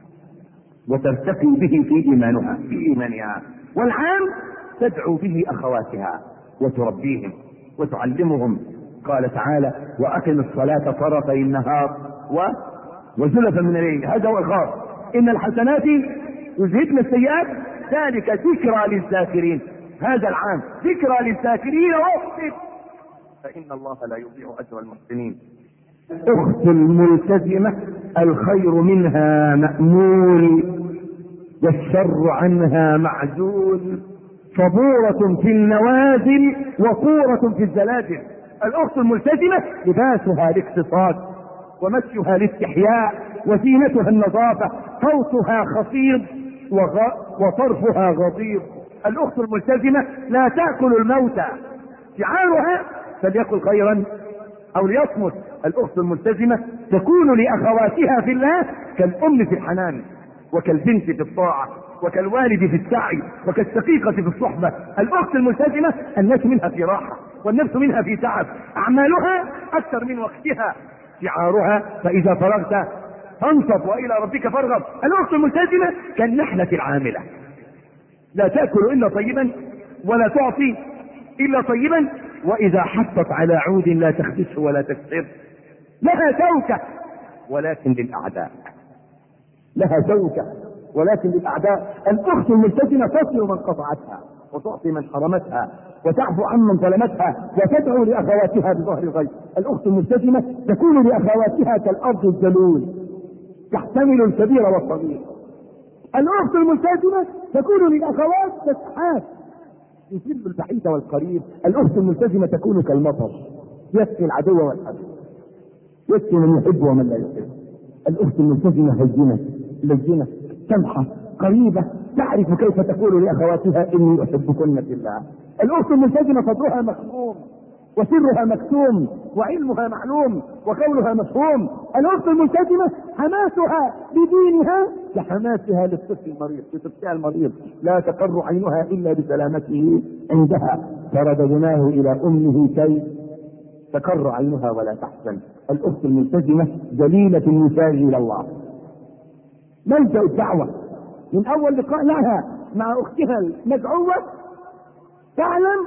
وترتقي به في إيمانها في إيمانها، والعام تدعو به أخواتها وتربيهم وتعلمهم. قال تعالى: وأقم الصلاة طرفي النهار و... وزلفا من الليل. هذا هو الخاص. إن الحسنات يذهبن السيئات ذلك ذكرى للذاكرين. هذا العام ذكرى للذاكرين واحسن فإن الله لا يضيع أجر المحسنين. أخت الملتزمة الخير منها مأمول والشر عنها معزول، صبورة في النوازل وقورة في الزلازل. الأخت الملتزمة لباسها الاقتصاد ومشيها الاستحياء وزينتها النظافة، صوتها خفيض وغ... وطرفها غضيض. الأخت الملتزمة لا تأكل الموتى، شعارها فليقل خيرا أو ليصمت. الأخت الملتزمة تكون لأخواتها في الله كالأم في الحنان وكالبنت في الطاعة وكالوالد في السعي وكالشقيقة في الصحبة. الأخت الملتزمة الناس منها في راحة والنفس منها في تعب، أعمالها أكثر من وقتها، شعارها فإذا فرغت فانصب وإلى ربك فارغب. الأخت الملتزمة كالنحلة العاملة، لا تأكل إلا طيبا ولا تعطي إلا طيبا، وإذا حطت على عود لا تخدشه ولا تكسر. لها زوجة ولكن للأعداء، لها زوجة ولكن للأعداء. الأخت الملتزمة تصل من قطعتها وتعطي من حرمتها وتعفو عمن ظلمتها وتدعو لأخواتها بظهر الغيب. الأخت الملتزمة تكون لأخواتها كالأرض الذلول تحتمل الكبير والصغير. الأخت الملتزمة تكون للأخوات كالسحاب يسل البعيد والقريب. الأخت الملتزمة تكون كالمطر يسقي العدو والحبيب، يسقي من يحب ومن لا يحب. الأخت الملتزمة هينة لينة سمحة قريبة، تعرف كيف تقول لأخواتها إني أحبكن في الله. الأخت الملتزمة صدرها مخموم وسرها مكتوم وعلمها معلوم وقولها مفهوم. الأخت الملتزمة حماسها لدينها كحماسها للطفل المريض، لطفلها المريض لا تقر عينها إلا بسلامته عندها، فرددناه إلى أمه كي تقر عينها ولا تحزن. الأخت الملتزمة دليلة النساء إلى الله، ملجأ الدعوة. من أول لقاء لها مع أختها المدعوة تعلم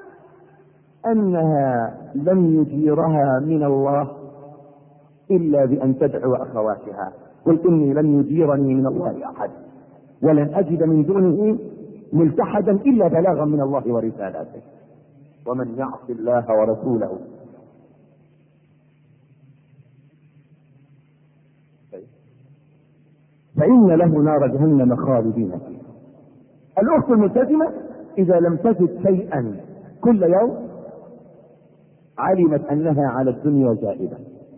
أنها لم يجيرها من الله إلا بأن تدعو أخواتها. قل إني لن يجيرني من الله أحد ولن أجد من دونه ملتحدا إلا بلاغا من الله ورسالاته، ومن يعص الله ورسوله فإن له نار جهنم خالدين فيها. الأخت الملتزمة إذا لم تجد شيئا كل يوم علمت أنها على الدنيا زائدة.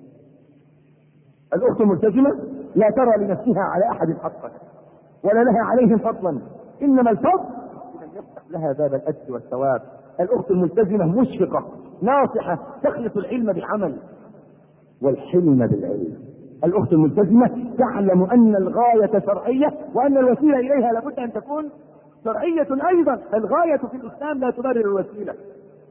الأخت الملتزمة لا ترى لنفسها على أحد حقا ولا لها عليهم فضلا، إنما الفضل لمن يفتح لها باب الأجر والثواب. الأخت الملتزمة مشفقة ناصحة تخلط العلم بالعمل والحلم بالعلم. الأخت الملتزمة تعلم أن الغاية شرعية وأن الوسيلة إليها لابد أن تكون شرعية أيضا. الغاية في الإسلام لا تبرر الوسيلة.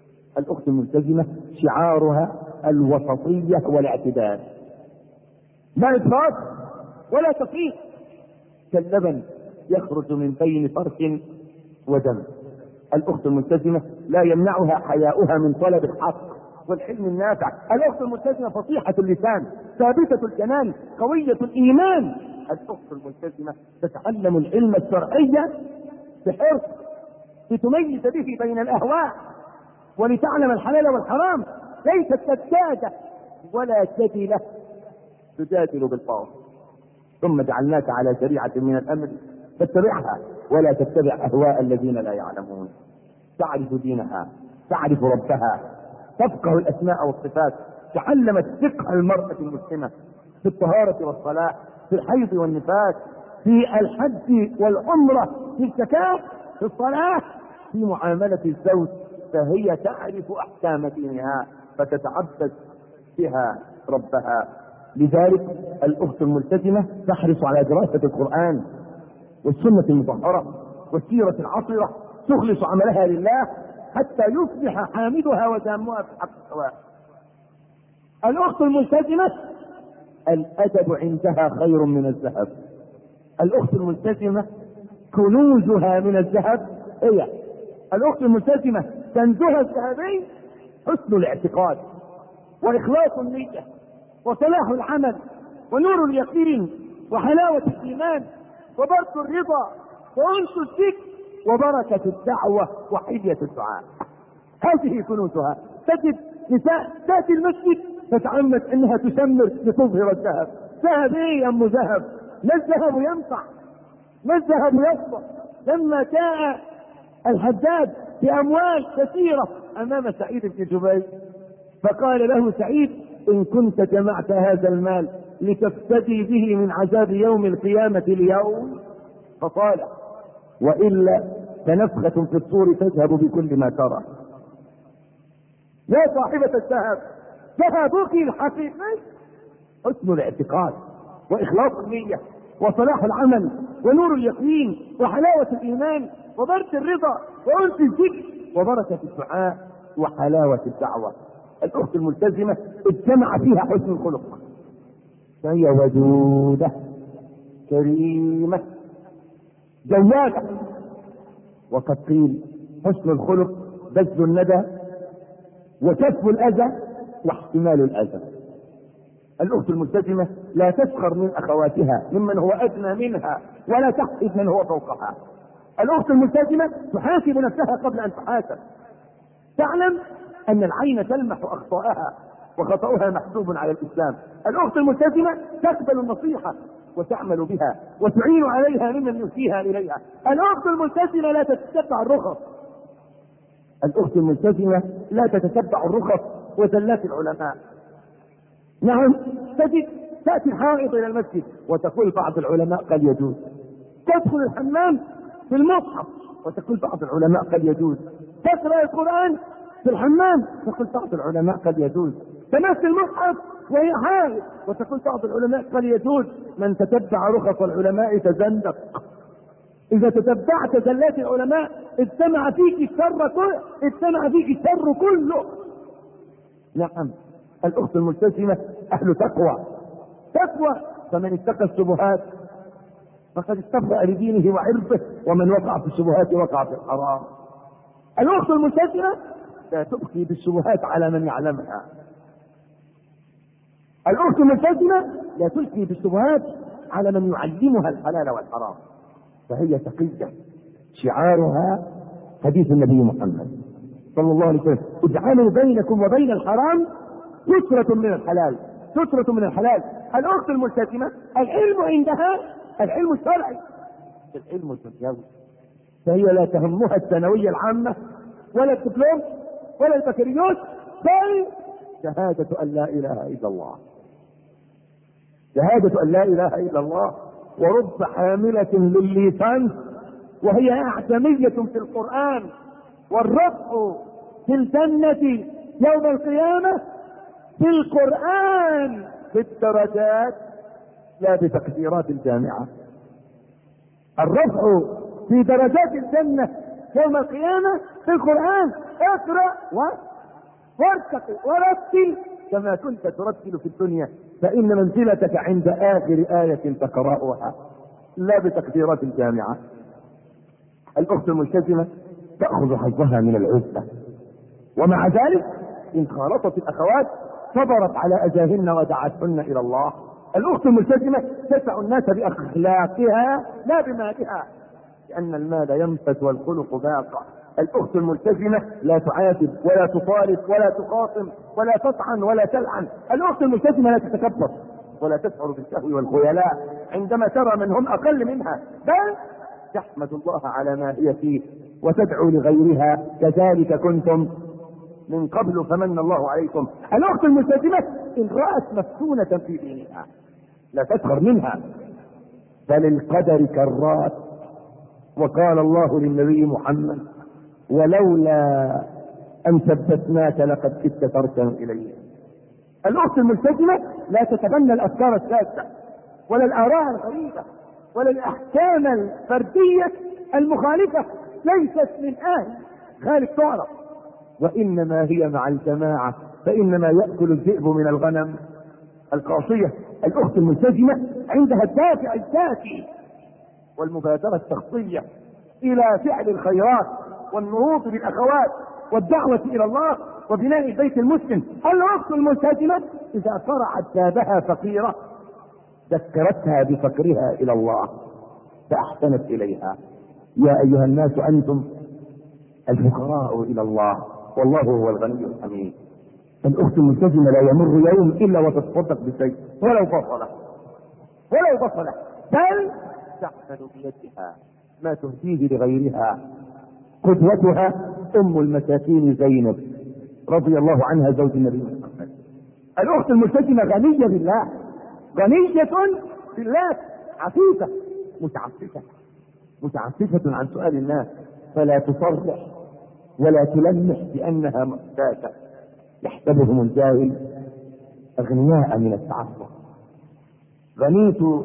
الأخت الملتزمة شعارها الوسطية والاعتدال. لا إفراط ولا تفريط، كاللبن يخرج من بين فرث ودم. الأخت الملتزمة لا يمنعها حياؤها من طلب الحق والعلم النافع. الأخت الملتزمة فصيحة اللسان، ثابتة الجنان، قوية الإيمان. الأخت الملتزمة تتعلم العلم الشرعي بحرص لتميز به بين الأهواء ولتعلم الحلال والحرام، ليست كذابة ولا كذلة تجادل بالباطل. ثم جعلناك على شريعة من الأمر فاتبعها ولا تتبع أهواء الذين لا يعلمون. تعرف دينها، تعرف ربها، تفقه الأسماء والصفات. تعلمت فقه المرأة المسلمة في الطهارة والصلاة، في الحيض والنفاس، في الحج والعمرة، في الزكاة، في الصلاة، في معاملة الزوج. فهي تعرف أحكام دينها فتتعبد بها ربها. لذلك الأخت الملتزمة تحرص على دراسة القرآن والسنة المطهرة والسيرة العطرة، تخلص عملها لله حتى يصبح حامدها وسامها في حق السواء. الأخت الملتزمة الأدب عندها خير من الذهب. الأخت الملتزمة كنوزها من الذهب هي الأخت الملتزمة كنزها الذهبي حسن الاعتقاد وإخلاص النية وصلاح العمل ونور اليقين وحلاوة الإيمان وبرد الرضا وأنس الذكر وبركة الدعوة وحلية الدعاء. هذه كنوزها. تجد نساء تأتي المسجد تتعمد انها تشمر لتظهر الذهب. ذهب ايه يا ام ذهب؟ لا الذهب ينفع، لا الذهب يصلح. لما جاء الحداد باموال كثيرة امام سعيد بن جبير فقال له سعيد ان كنت جمعت هذا المال لتفتدي به من عذاب يوم القيامة اليوم فقال وإلا فنفخة في الصور تذهب بكل ما ترى. يا صاحبة الذهب ذهبك الحقيقي حسن الاعتقاد واخلاص النية وصلاح العمل ونور اليقين وحلاوة الايمان وبرد الرضا وانس الذكر وبركة الدعاء وحلاوة الدعوة. الاخت الملتزمة اجتمع فيها حسن الخلق، فهي ودودة كريمة جوادة. وقد قيل حسن الخلق بذل الندى وكف الاذى واحتمال الاذى. الاخت الملتزمة لا تسخر من اخواتها ممن هو ادنى منها ولا تحسد من هو فوقها. الاخت الملتزمة تحاسب نفسها قبل ان تحاسب. تعلم ان العين تلمح اخطائها وخطأها محسوب على الاسلام. الاخت الملتزمة تقبل النصيحة وتعمل بها وتعين عليها ممن يسيها اليها. الاخت الملتزمة لا تتتبع الرخص. الاخت الملتزمة لا تتتبع الرخص وزلات العلماء. نعم تجد تأتي الحائض الى المسجد وتقول بعض العلماء قد يجوز. تدخل الحمام في المصحف وتقول بعض العلماء قد يجوز. تقرأ القرآن في الحمام تقول بعض العلماء قد يجوز. تمس المصحف وهي حائض وتقول بعض العلماء قد يجوز. من تتبع رخص العلماء تزندق. إذا تتبعت زلات العلماء اجتمع فيك الشر كله، اجتمع فيك الشر كله. نعم الأخت الملتزمة أهل تقوى. تقوى فمن اتقى الشبهات فقد استبرأ لدينه وعرضه ومن وقع في الشبهات وقع في الحرام. الأخت الملتزمة لا تبقي بالشبهات على من يعلمها. الأخت الملتزمة لا تلقي بالشبهات على من يعلمها الحلال والحرام. فهي تقية. شعارها حديث النبي محمد صلى الله عليه وسلم اجعلوا بينكم وبين الحرام سترة من الحلال، سترة من الحلال. الأخت الملتزمة العلم عندها العلم الشرعي، العلم الدنيوي. فهي لا تهمها الثانوية العامة ولا الدبلوم ولا البكالوريوس، بل شهادة أن لا إله إلا الله، شهادة أن لا إله إلا الله. ورب حاملة لللسان وهي أعجمية في القرآن. والرفع في الجنة يوم القيامة في القرآن بالدرجات لا بتقديرات الجامعة. الرفع في درجات الجنة يوم القيامة في القرآن. اقرأ وارتقي ورتل كما كنت ترتل في الدنيا. فإن منزلتك عند آخر آية تقرأها، لا بتقديرات الجامعة. الأخت الملتزمة تأخذ حظها من العزة، ومع ذلك إن خالطت الأخوات صبرت على أذاهن ودعتهن إلى الله. الأخت الملتزمة تسع الناس بأخلاقها لا بمالها، لأن المال ينفس والخلق باقى. الأخت الملتزمة لا تعاتب ولا تطالب ولا تخاصم ولا تطعن ولا تلعن. الأخت الملتزمة لا تتكبر ولا تشعر بالسهو والخيلاء عندما ترى من هم أقل منها، بل تحمد الله على ما هي فيه وتدعو لغيرها. كذلك كنتم من قبل فمن الله عليكم. الأخت الملتزمة إن رأت مفتونة في دينها لا تسخر منها، بل القدر كرات. وقال الله للنبي محمد: ولولا أن ثبتناك لقد كدت تركن إليه. الأخت الملتزمة لا تتبنى الأفكار الساذجة ولا الآراء الغريبة ولا الأحكام الفردية المخالفة، ليست من أهل خالق تعرف، وإنما هي مع الجماعة، فإنما يأكل الذئب من الغنم القاصية. الأخت الملتزمة عندها الدافع الذاتي والمبادرة الشخصية إلى فعل الخيرات والنهوض بالأخوات والدعوة إلى الله وبناء البيت المسلم. الأخت الملتزمة إذا صرعت بابها فقيرة ذكرتها بفقرها إلى الله فأحسنت إليها. يا أيها الناس أنتم الفقراء إلى الله والله هو الغني الحميد. الأخت الملتزمة لا يمر يوم إلا وتتصدق بشيء ولو بصلة ولو بصلة، بل تعمل بيدها ما تهديه لغيرها. قدوتها أم المساكين زينب رضي الله عنها زوج النبي محمد. الأخت الملتزمة غنية بالله، غنية بالله، عفيفة متعففة متعففة عن سؤال الناس، فلا تصرح ولا تلمح بأنها محتاجة. يحسبهم الجاهل أغنياء من التعفف. غنيت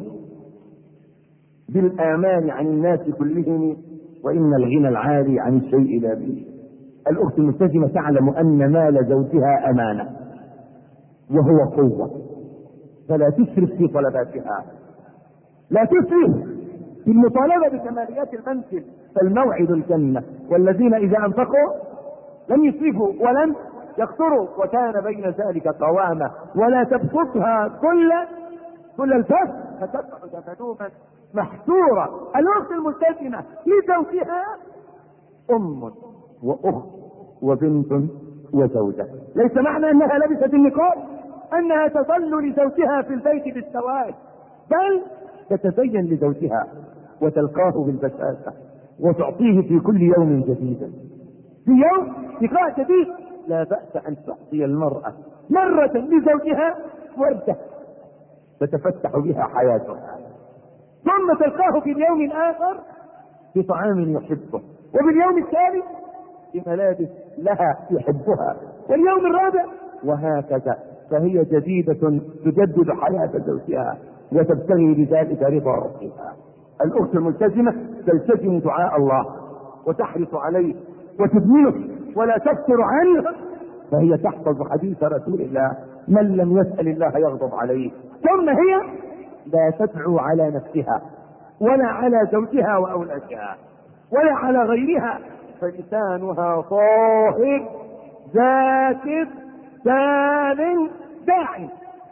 بالآمان عن الناس كلهم وإن الغنى العالي عن الشيء لا به. الأخت الملتزمة تعلم أن مال زوجها أمانة وهو قوة، فلا تسرف في طلباتها، لا تسرف في المطالبة بكماليات المنزل، فالموعد الجنة. والذين إذا أنفقوا لم يسرفوا ولم يقتروا وكان بين ذلك قوامة. ولا تبسطها كل كل البسط فتقعد ملوما محسورة. الأخت الملتزمة لزوجها أم وأخت وبنت وزوجة. ليس معنى أنها لبست النقاب أنها تظل لزوجها في البيت بالسواد، بل تتزين لزوجها وتلقاه بالبساسة وتعطيه في كل يوم جديدا. في يوم لقاء جديد لا بأس أن تعطي المرأة مرة لزوجها وردة تتفتح بها حياتها، ثم تلقاه في اليوم الآخر بطعام يحبه، وباليوم الثالث بملابس لها يحبها، واليوم الرابع وهكذا. فهي جديدة تجدد حياة زوجها وتبتغي بذلك رضا ربها. الأخت الملتزمة تلتزم دعاء الله وتحرص عليه وتدمنه ولا تفتر عنه، فهي تحفظ حديث رسول الله: من لم يسأل الله يغضب عليه. ثم هي لا تدعو على نفسها ولا على زوجها وأولادها ولا على غيرها، فلسانها طاهر ذاكر سال داعي.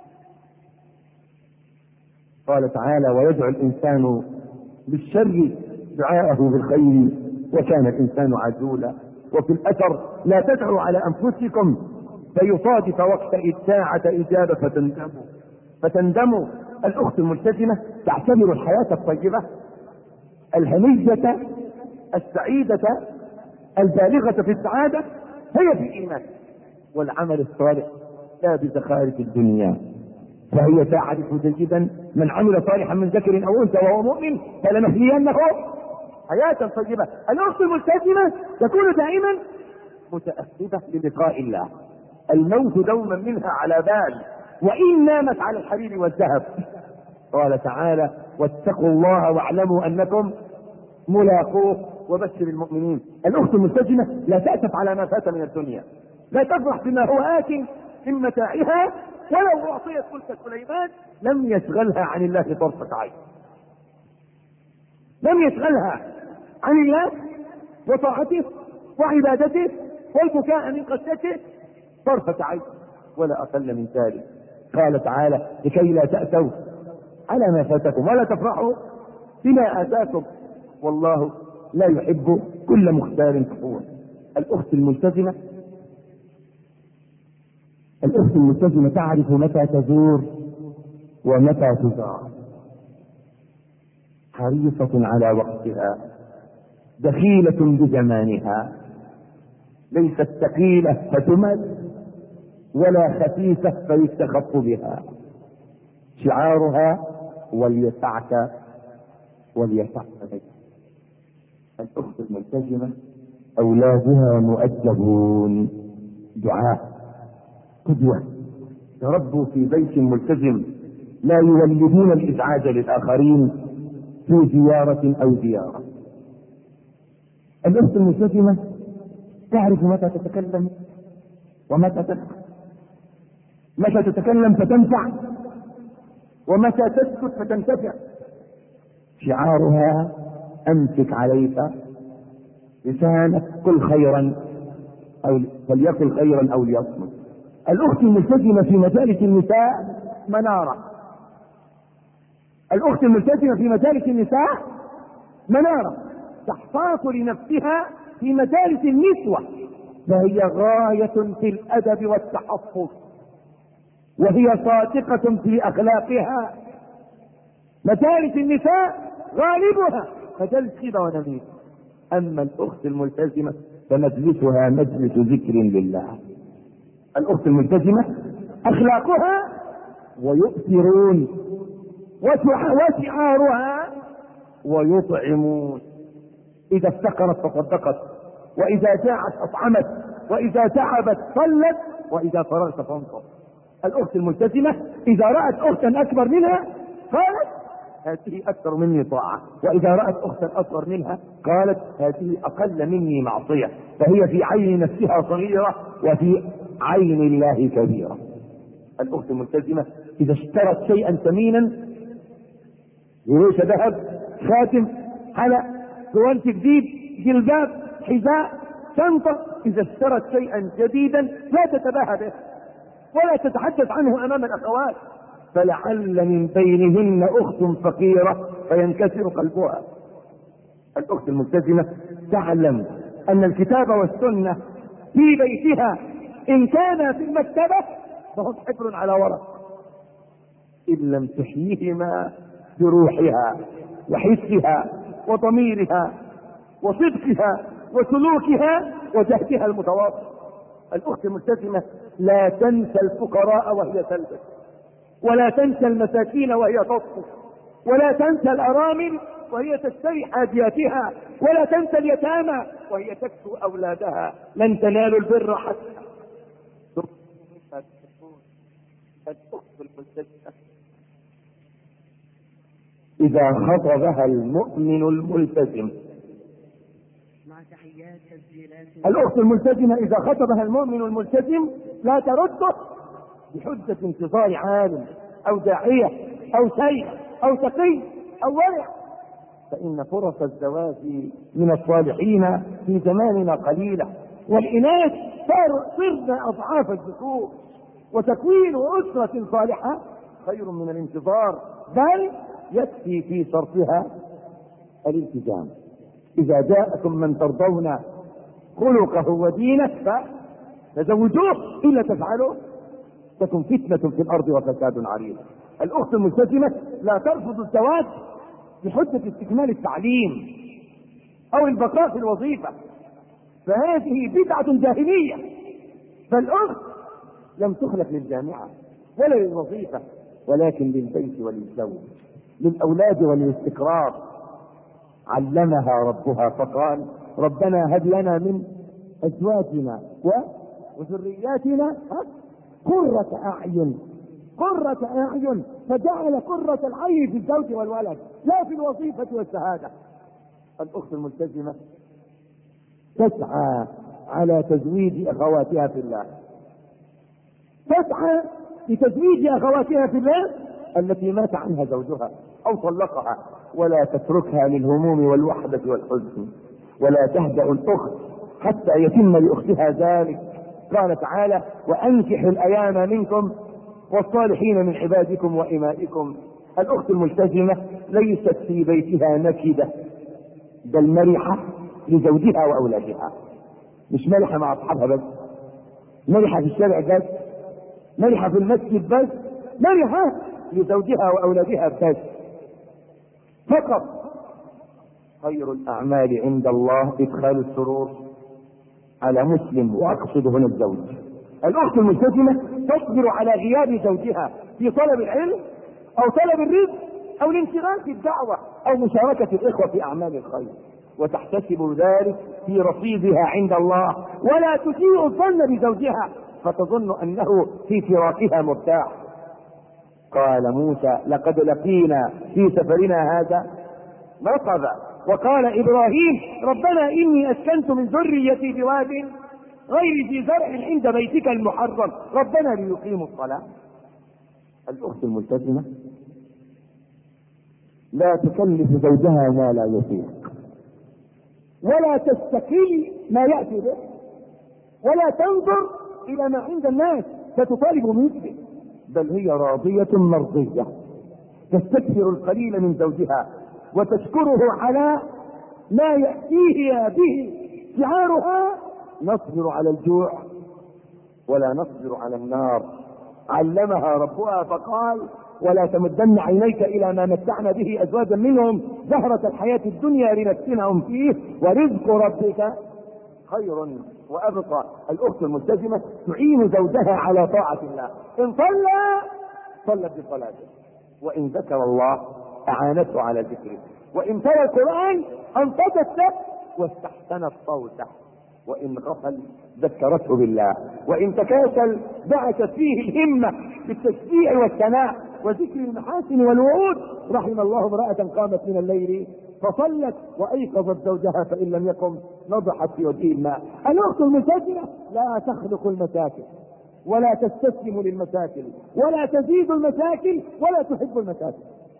قال تعالى: ويدعو الإنسان بالشر دعاءه بالخير وكان الإنسان عجولا. وفي الأثر: لا تدعوا على أنفسكم فيصادف وقت الساعة إجابة فتندموا فتندموا. الأخت الملتزمة تعتبر الحياة الطيبة الهنية السعيدة البالغة في السعادة هي في الإيمان والعمل الصالح لا بزخارف الدنيا. فهي تعرف جيدا: من عمل صالحا من ذكر أو أنثى وهو مؤمن فلنحيينه حياة طيبة. الأخت الملتزمة تكون دائما متأهبة للقاء الله. الموت دوما منها على بال، وإن نامت على الحرير والذهب. قال تعالى: واتقوا الله واعلموا أنكم ملاقوه وبشر المؤمنين. الأخت الملتزمة لا تأسف على ما فات من الدنيا، لا تفرح بما هو آت من متاعها، ولو أعطيت ملك سليمان لم يشغلها عن الله طرفة عين، لم يشغلها عن الله وطاعته وعبادته والبكاء من خشيته طرفة عين ولا أقل من ذلك. قال تعالى: لكي لا تأسوا على ما فاتكم ولا تفرحوا بما آتاكم والله لا يحب كل مختال فخور. الأخت الملتزمة الأخت الملتزمة تعرف متى تزور ومتى تزار، حريصة على وقتها، دخيلة بزمانها، ليست ثقيلة فتمل ولا خفيفة فيستخف بها. شعارها: وليسعك وليسعك بك. الأخت الملتزمة أولادها مؤدبون، دعاة، قدوة، تربوا في بيت ملتزم، لا يولدون الإزعاج للآخرين في زيارة أو زيارة. الأخت الملتزمة تعرف متى تتكلم ومتى تسكت، متى تتكلم فتنفع ومتى تسكت فتنتفع. شعارها: أمسك عليك لسانك، قل خيرا أو فليقل خيرا أو ليصمت. الأخت الملتزمة في مجالس النساء منارة، الأخت الملتزمة في مجالس النساء منارة، تحتاط لنفسها في مجالس النسوة، فهي غاية في الأدب والتحفظ، وهي صادقة في أخلاقها. مجالس النساء غالبها مجالس خيبة ونميمة، أما الأخت الملتزمة فمجلسها مجلس ذكر لله. الأخت الملتزمة أخلاقها ويؤثرون، وشعارها ويطعمون. إذا افتقرت فصدقت، وإذا جاعت أطعمت، وإذا تعبت صلت، وإذا فرغت فانصت. الأخت الملتزمة إذا رأت أختا أكبر منها قالت: هذه أكثر مني طاعة، وإذا رأت أختا أصغر منها قالت: هذه أقل مني معصية. فهي في عين نفسها صغيرة وفي عين الله كبيرة. الأخت الملتزمة إذا اشترت شيئا ثمينا، قروش ذهب، خاتم، حلق، جوانت جديد، جلباب، حذاء، شنطة، إذا اشترت شيئا جديدا لا تتباهى به ولا تتحدث عنه أمام الأخوات، فلعل من بينهن أخت فقيرة فينكسر قلبها. الأخت الملتزمة تعلم أن الكتاب والسنة في بيتها إن كان في المكتبة فهم حبر على ورق، إن لم تحييهما بروحها وحسها وضميرها وصدقها وسلوكها وجهدها المتواصل. الأخت الملتزمة لا تنسى الفقراء وهي تلبس، ولا تنسى المساكين وهي تطبخ، ولا تنسى الأرامل وهي تشتري حاجياتها، ولا تنسى اليتامى وهي تكسو أولادها. لن تنالوا البر حتى الأخت الملتزمة إذا خطبها المؤمن الملتزم، مع تحيات تسجيلات الأخت الملتزمة إذا خطبها المؤمن الملتزم لا ترده بحجة انتظار عالم أو داعية أو شيخ أو تقي أو ورع، فإن فرص الزواج من الصالحين في زماننا قليلة، والإناث صرن أضعاف الذكور، وتكوين أسرة صالحة خير من الانتظار، بل يكفي في شرطها الالتزام. إذا جاءكم من ترضون خلقه ودينه فزوجوه، إلا تفعلوا تكن فتنة في الأرض وفساد عريض. الأخت الملتزمة لا ترفض الزواج بحجة استكمال التعليم أو البقاء في الوظيفة، فهذه بدعة جاهلية. فالأخت لم تخلق للجامعة ولا للوظيفة، ولكن للبيت وللزوج، للأولاد وللاستقرار. علمها ربها فقال: ربنا هب لنا من أزواجنا وذرياتنا قرة أعين، قرة أعين، فجعل قرة العين في الزوج والولد لا في الوظيفة والشهادة. الأخت الملتزمة تسعى على تزويد أخواتها في الله، تسعى لتزويج اخواتها في الله التي مات عنها زوجها او طلقها، ولا تتركها للهموم والوحدة والحزن، ولا تهدأ الاخت حتى يتم لاختها ذلك. قال تعالى: وانكحوا الايام منكم والصالحين من عبادكم وإمائكم. الاخت الملتزمة ليست في بيتها نكدة، بل مرحة لزوجها واولادها. مش مرحة مع اصحابها بس، مرحة في الشارع بس، مرحة في المسجد بس، مرحة لزوجها واولادها بس فقط. خير الاعمال عند الله ادخال السرور على مسلم، واقصد هنا الزوج. الاخت الملتزمة تصبر على غياب زوجها في طلب العلم او طلب الرزق او الانشغال في الدعوة او مشاركة الاخوة في اعمال الخير، وتحتسب ذلك في رصيدها عند الله، ولا تسيء الظن بزوجها فتظن انه في فراقها مرتاح. قال موسى: لقد لقينا في سفرنا هذا نصبا. وقال ابراهيم: ربنا اني اسكنت من ذريتي بواد غير ذي زرع عند بيتك المحرم ربنا ليقيموا الصلاة. الاخت الملتزمة لا تكلف زوجها ما لا يطيق، ولا تستكل ما يأتي به، ولا تنظر الى ما عند الناس فتطالب مثله، بل هي راضية مرضية، تستكثر القليل من زوجها وتشكره على ما يأتيه به. شعارها: نصبر على الجوع ولا نصبر على النار. علمها ربها فقال: ولا تمدن عينيك الى ما متعنا به ازواجا منهم زهرة الحياة الدنيا لنفتنهم فيه ورزق ربك خير وابقى. الاخت الملتزمة تعين زوجها على طاعة الله، ان صلى صلت بصلاته، وان ذكر الله اعانته على ذكره، وان تلا القرآن انصتت له واستحسنت صوته، وان غفل ذكرته بالله، وان تكاسل بعثت فيه الهمة بالتشجيع والثناء وذكر المحاسن والوعود. رحم الله امرأة قامت من الليل فصلت وايقظت زوجها فان لم يقم نضحت في وجهه الماء. الاخت الملتزمة لا تخلق المشاكل ولا تستسلم للمشاكل ولا تزيد المشاكل ولا تحب المشاكل.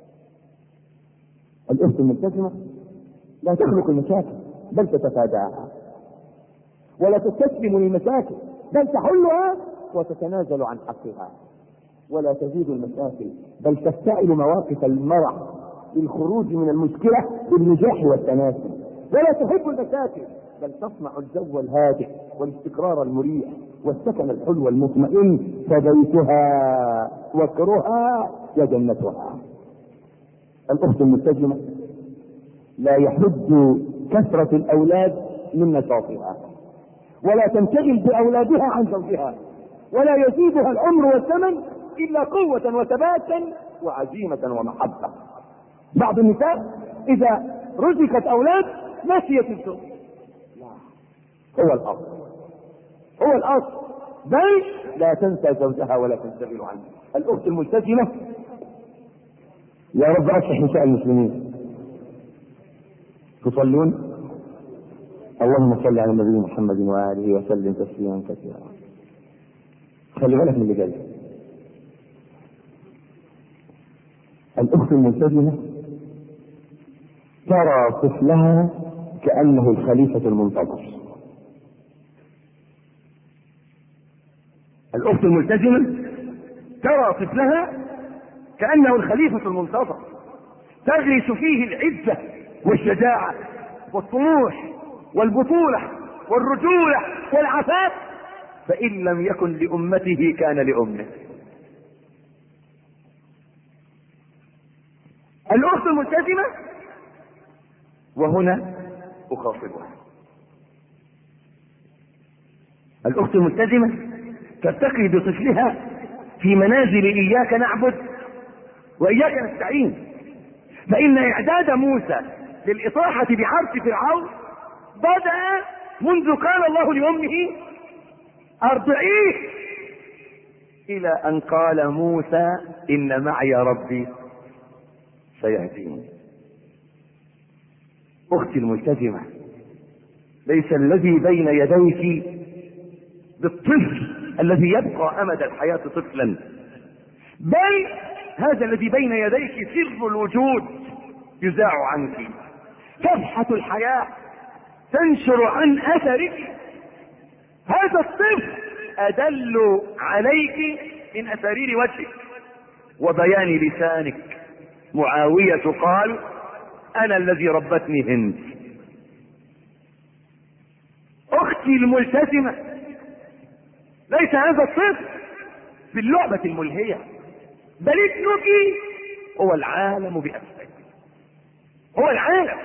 الاخت الملتزمة لا تخلق المشاكل بل تتفاداها، ولا تستسلم للمشاكل بل تحلها وتتنازل عن حقها، ولا تزيد المشاكل بل تفتعل مواقف المرح للخروج من المشكلة بالنجاح والتناسل، ولا تحب المشاكل بل تصنع الجو الهادئ والاستقرار المريح والسكن الحلو المطمئن، فبيتها وكرها وجنتها. الاخت الملتزمة لا يحد كثرة الاولاد من نشاطها، ولا تنشغل باولادها عن زوجها، ولا يزيدها العمر والثمن الا قوة وثباتا وعزيمة ومحبة. بعض النساء اذا رزقت اولاد نسيت الزوج. لا، هو الاصل، هو الاصل، بل لا تنسى زوجها ولا تنشغل عنه. الاخت الملتزمة يا رب اصلح نساء المسلمين. تصلون؟ اللهم صل على النبي محمد وآله وسلم تسليما كثيرا. خلي بالك من اللي جاي. الأخت الملتزمة ترى طفلها كأنه الخليفة المنتظر. الأخت الملتزمة ترى طفلها كأنه الخليفة المنتظر، تغرس فيه العزة والشجاعة والطموح والبطولة والرجولة والعفاف، فإن لم يكن لأمته كان لأمه. الأخت الملتزمة، وهنا أخاطبها، الأخت الملتزمة ترتقي بطفلها في منازل إياك نعبد وإياك نستعين، فإن إعداد موسى للإطاحة بعرش فرعون بدأ منذ قال الله لأمه أرضعيه، إلى أن قال موسى إن معي ربي سيهدين. أختي الملتزمة، ليس الذي بين يديك بالطفل الذي يبقى أمد الحياة طفلا، بل هذا الذي بين يديك سر الوجود يذاع عنك. صفحة الحياة تنشر عن أثرك. هذا الطفل أدل عليك من أسارير وجهك وبيان لسانك. معاوية قال: أنا الذي ربتني هند. أختي الملتزمة، ليس هذا الطفل في اللعبة الملهية، بل ابنك هو العالم بأسفل، هو العالم.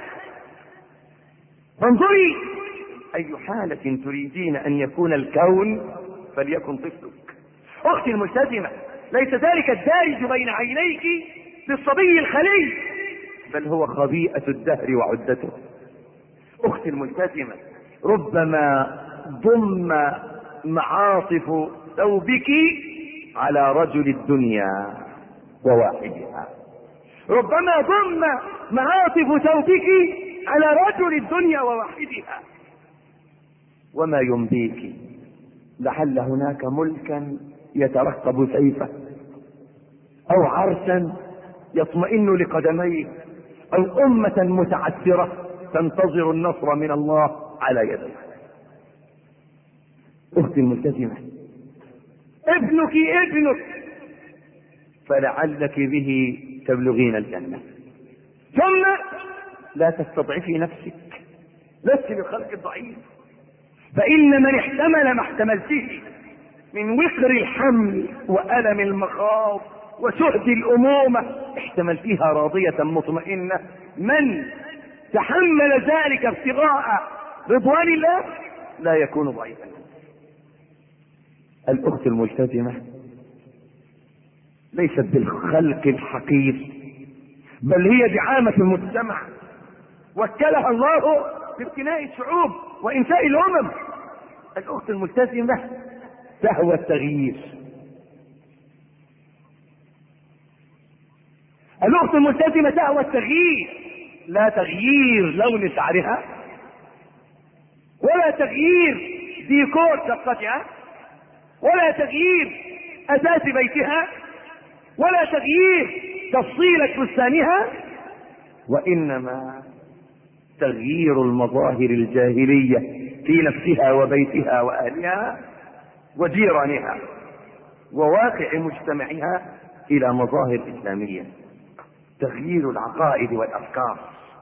فانظري أي حالة تريدين أن يكون الكون فليكن طفلك. أختي الملتزمة، ليس ذلك الدارج بين عينيك للصبي الخلي، بل هو خبيئة الدهر وعدته. أختي الملتزمة، ربما ضم معاطف ثوبك على رجل الدنيا وواحدها، ربما ضم معاطف ثوبك على رجل الدنيا وواحدها. وما يمضيك لعل هناك ملكا يترقب سيفه، او عرشا يطمئن لقدميه، او امة متعثرة تنتظر النصر من الله على يديه. اختي الملتزمة، ابنك ابنك، فلعلك به تبلغين الجنة. ثم لا تستضعفي نفسك، لست بالخلق الضعيف، فإن من احتمل ما احتملته من وقر الحمل وألم المخاض وسهد الأمومة احتملتها راضية مطمئنة. من تحمل ذلك ابتغاء رضوان الله لا يكون ضعيفا. الأخت الملتزمة ليست بالخلق الحقير، بل هي دعامة المجتمع، وكلها الله بابتناء الشعوب وإنشاء الأمم. الأخت الملتزمة تهوى التغيير. الأخت الملتزمة تهوى التغيير، لا تغيير لون شعرها، ولا تغيير ديكور شقتها، ولا تغيير أساس بيتها، ولا تغيير تفصيلة فستانها، وإنما تغيير المظاهر الجاهلية في نفسها وبيتها وأهلها وجيرانها وواقع مجتمعها إلى مظاهر إسلامية. تغيير العقائد والأفكار.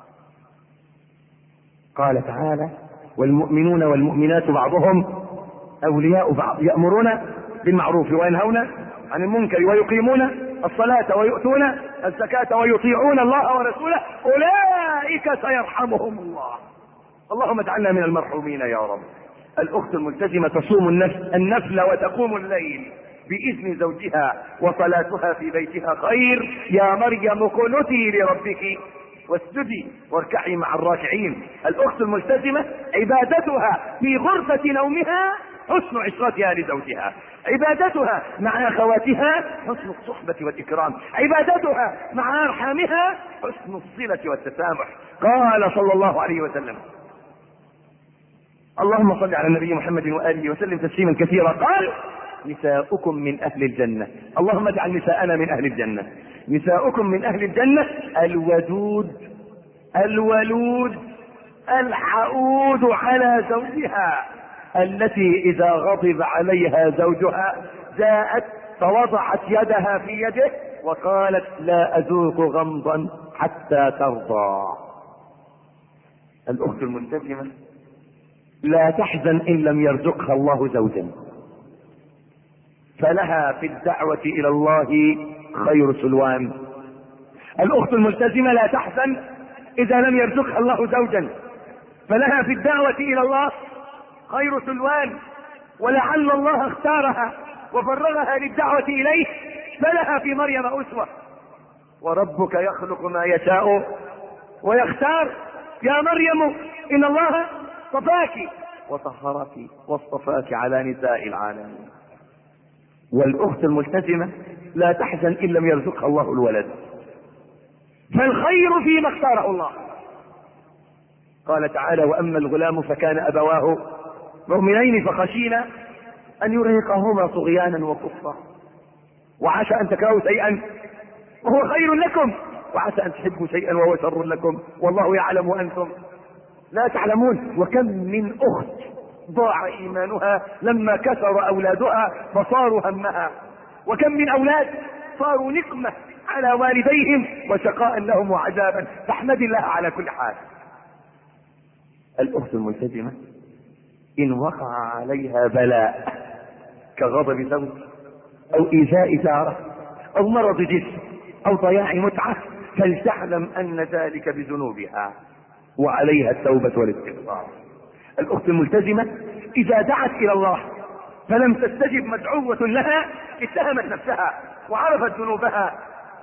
قال تعالى: والمؤمنون والمؤمنات بعضهم أولياء بعض يأمرون بالمعروف وينهون عن المنكر ويقيمون الصلاة ويؤتون الزكاة ويطيعون الله ورسوله أولئك سيرحمهم الله. اللهم اجعلنا من المرحومين يا رب. الأخت الملتزمة تصوم النفل وتقوم الليل بإذن زوجها، وصلاتها في بيتها خير. يا مريم قنتي لربك واسجدي واركعي مع الراكعين. الأخت الملتزمة عبادتها في غرفة نومها حسن عشرتها لزوجها، عبادتها مع أخواتها حسن الصحبة والإكرام، عبادتها مع أرحامها حسن الصلة والتسامح. قال صلى الله عليه وسلم: اللهم صل على النبي محمد وآله وسلم تسليما كثيرا. قال: نساؤكم من أهل الجنة. اللهم اجعل نساءنا من أهل الجنة. نساؤكم من أهل الجنة الودود الولود الحؤود على زوجها، التي إذا غضب عليها زوجها جاءت فوضعت يدها في يده وقالت: لا أذوق غمضا حتى ترضى. الأخت الملتزمة لا تحزن إن لم يرزقها الله زوجا، فلها في الدعوة إلى الله خير سلوان. الأخت الملتزمة لا تحزن إذا لم يرزقها الله زوجا، فلها في الدعوة إلى الله خير سلوان، ولعل الله اختارها وفرغها للدعوة إليه، فلها في مريم أسوة. وربك يخلق ما يشاء ويختار. يا مريم إن الله اصطفاك وطهرك واصطفاك على نساء العالمين. والأخت الملتزمة لا تحزن إن لم يرزقها الله الولد، فالخير فيما اختاره الله. قال تعالى: وأما الغلام فكان أبواه مؤمنين فخشينا أن يرهقهما طغيانا وكفرا. وعسى ان تكرهوا شيئا وهو خير لكم، وعسى ان تحبوا شيئا وهو شر لكم، والله يعلم وانتم لا تعلمون. وكم من اخت ضاع ايمانها لما كثر اولادها فصاروا همها، وكم من اولاد صاروا نقمة على والديهم وشقاء لهم وعذابا، فاحمد الله على كل حال. الاخت الملتزمة ان وقع عليها بلاء كغضب زوج او ايذاء جاره او مرض جسم او ضياع متعة، فلتعلم ان ذلك بذنوبها وعليها التوبة والاستغفار. الاخت الملتزمة اذا دعت الى الله فلم تستجب مدعوة لها اتهمت نفسها وعرفت ذنوبها.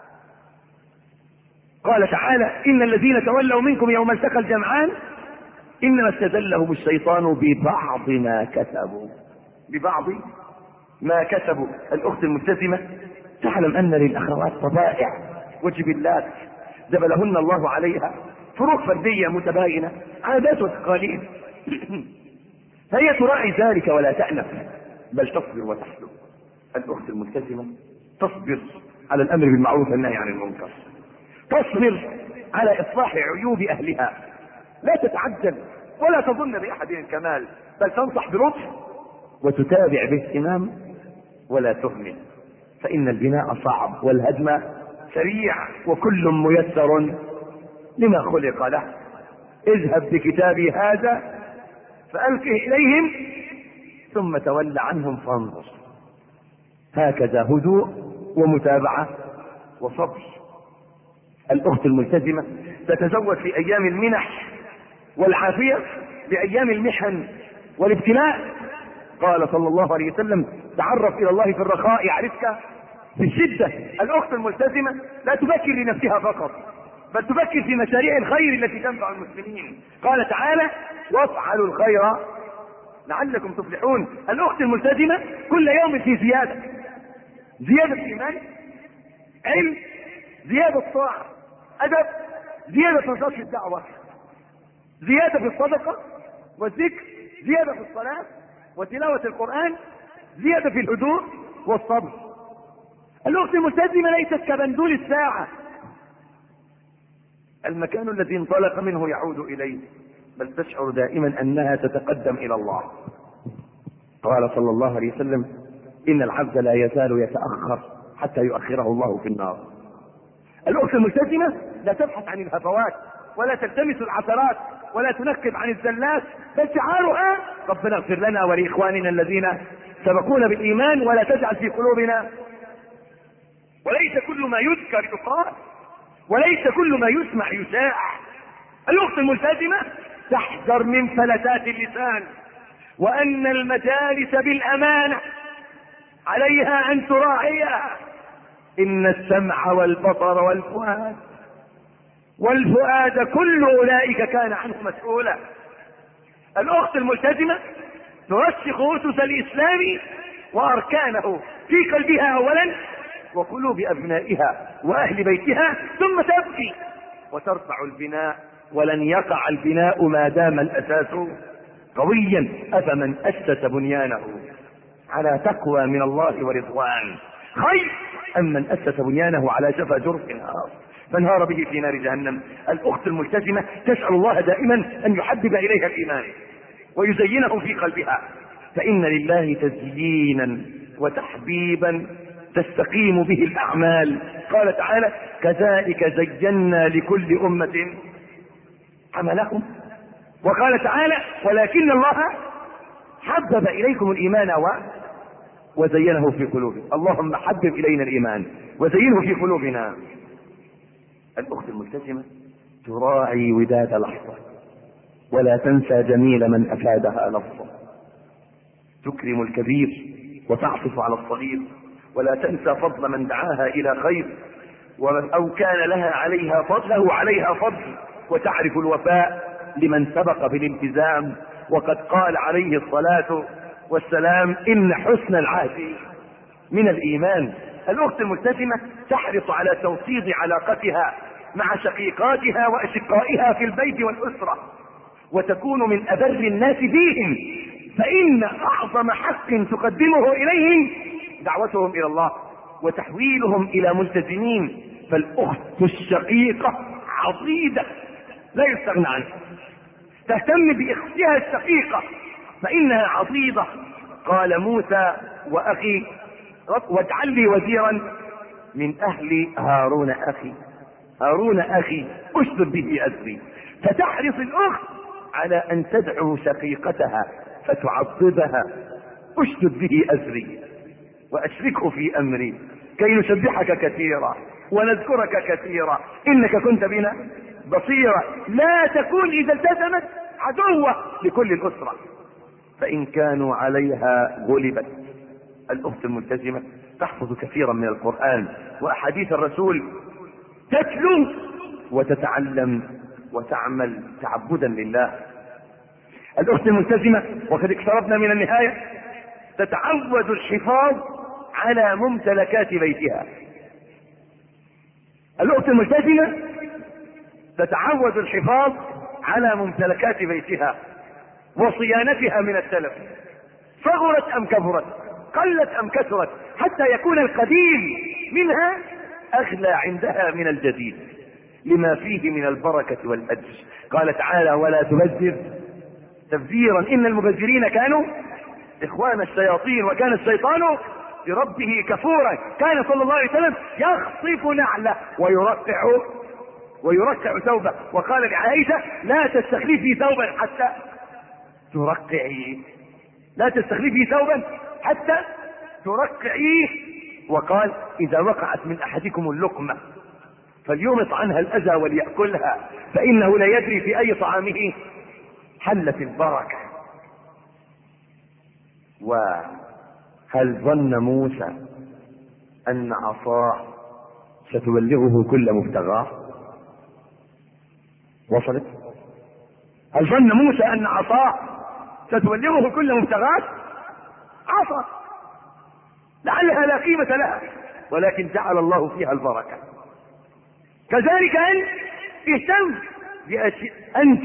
قال تعالى ان الذين تولوا منكم يوم التقى الجمعان انما استزلهم الشيطان ببعض ما كسبوا، ببعض ما كسبوا. الاخت الملتزمة تعلم ان للاخوات طبائع وجبلات جبلهن الله عليها، فروق فردية متباينة، عادات وتقاليد، فهي تراعي ذلك ولا تأنف بل تصبر وتحلم. الاخت الملتزمة تصبر على الامر بالمعروف والنهي عن المنكر، تصبر على اصلاح عيوب اهلها، لا تتعجل ولا تظن باحد الكمال، بل تنصح بلطف وتتابع باهتمام ولا تهمل، فان البناء صعب والهدم سريع وكل ميسر لما خلق له. اذهب بكتابي هذا فألقه إليهم ثم تول عنهم فانظر. هكذا هدوء ومتابعة وصبر. الأخت الملتزمة تتزوج في أيام المنح والعافية بأيام المحن والابتلاء. قال صلى الله عليه وسلم تعرف إلى الله في الرخاء يعرفك في الشدة. الأخت الملتزمة لا تفكر لنفسها فقط بل تفكر في مشاريع الخير التي تنفع المسلمين. قال تعالى وافعلوا الخير لعلكم تفلحون. الأخت الملتزمة كل يوم في زيادة، زيادة إيمان، علم، زيادة طاعة، أدب، زيادة نشاط في الدعوة، زيادة في الصدقة والذكر، زيادة في الصلاة وتلاوة القرآن، زيادة في الهدوء والصبر. الأخت الملتزمة ليست كبندول الساعة، المكان الذي انطلق منه يعود إليه، بل تشعر دائما أنها تتقدم إلى الله. قال صلى الله عليه وسلم إن العبد لا يزال يتأخر حتى يؤخره الله في النار. الأخت الملتزمة لا تبحث عن الهفوات ولا تلتمس العثرات ولا تنكب عن الزلات، بل شعارها ربنا اغفر لنا ولإخواننا الذين سبقونا بالإيمان ولا تجعل في قلوبنا. وليس كل ما يذكر يقال وليس كل ما يسمع يشاع. الأخت الملتزمة تحذر من فلتات اللسان، وأن المجالس بالأمانة عليها أن تراعيها. إن السمع والبصر والفؤاد والفؤاد كل أولئك كان عنه مسؤولا. الأخت الملتزمة ترسخ أسس الإسلام وأركانه في قلبها أولا وقلوب أبنائها وأهل بيتها، ثم تبكي وترفع البناء، ولن يقع البناء ما دام الأساس قويا. أفمن أسس بنيانه على تقوى من الله ورضوان خير أم من أسس بنيانه على شفا جرف نار فانهار به في نار جهنم. الأخت الملتزمة تسأل الله دائما أن يحبب إليها الإيمان ويزينه في قلبها، فإن لله تزيينا وتحبيبا تستقيم به الأعمال. قال تعالى كذلك زينا لكل أمة عملهم. وقال تعالى ولكن الله حبب إليكم الإيمان و... وزينه في قلوبكم. اللهم حبب إلينا الإيمان وزينه في قلوبنا. الأخت الملتزمة تراعي وداد لحظة ولا تنسى جميل من أفادها لفظة، تكرم الكبير وتعطف على الصغير، ولا تنسى فضل من دعاها إلى خير أو كان لها عليها فضل له عليها فضل، وتعرف الوفاء لمن سبق بالالتزام. وقد قال عليه الصلاة والسلام إن حسن العهد من الإيمان. الأخت الملتزمة تحرص على توطيد علاقتها مع شقيقاتها وأشقائها في البيت والأسرة، وتكون من أبر الناس فيهم، فإن أعظم حق تقدمه إليهم دعوتهم إلى الله وتحويلهم إلى ملتزمين. فالأخت الشقيقة عضيدة لا يستغنى عنها، تهتم بأختها الشقيقة فإنها عضيدة. قال موسى وأخي واجعل لي وزيرا من أهل هارون أخي هارون أخي أشدد به أزري. فتحرص الأخت على أن تدعو شقيقتها فتعضدها: أشدد به أزري وأشركه في أمري كي نسبحك كثيرا ونذكرك كثيرا إنك كنت بنا بصيرا. لا تكون إذا التزمت عدوة لكل الأسرة، فإن كانوا عليها غلبت. الأخت الملتزمة تحفظ كثيرا من القرآن وأحاديث الرسول، تتلو وتتعلم وتعمل تعبدا لله. الأخت الملتزمة وقد اقتربنا من النهاية تتعود الحفاظ على ممتلكات بيتها. الأخت الملتزمة تتعود الحفاظ على ممتلكات بيتها وصيانتها من التلف، صغرت أم كبرت، قلت أم كثرت، حتى يكون القديم منها أغلى عندها من الجديد لما فيه من البركة والأجر. قال تعالى: ولا تبذر تبذيرا إن المبذرين كانوا إخوان الشياطين وكان الشيطان بربه كفورا. كان صلى الله عليه وسلم يخصف نعله ويرقع ويرقع ثوبه، وقال لعائشة: لا تستخلفي ثوبا حتى ترقعيه، لا تستخلفي ثوبا حتى ترقعيه. وقال: إذا وقعت من أحدكم اللقمة فليمط عنها الأذى وليأكلها فإنه لا يدري في أي طعامه حلت البركة. وهل ظن موسى أن عصاه ستبلغه كل مبتغاه؟ وصلت؟ هل ظن موسى أن عصاه ستبلغه كل مبتغاه؟ عصا لعلها لا قيمة لها، ولكن جعل الله فيها البركة. كذلك أنت اهتم بأشياء، أنت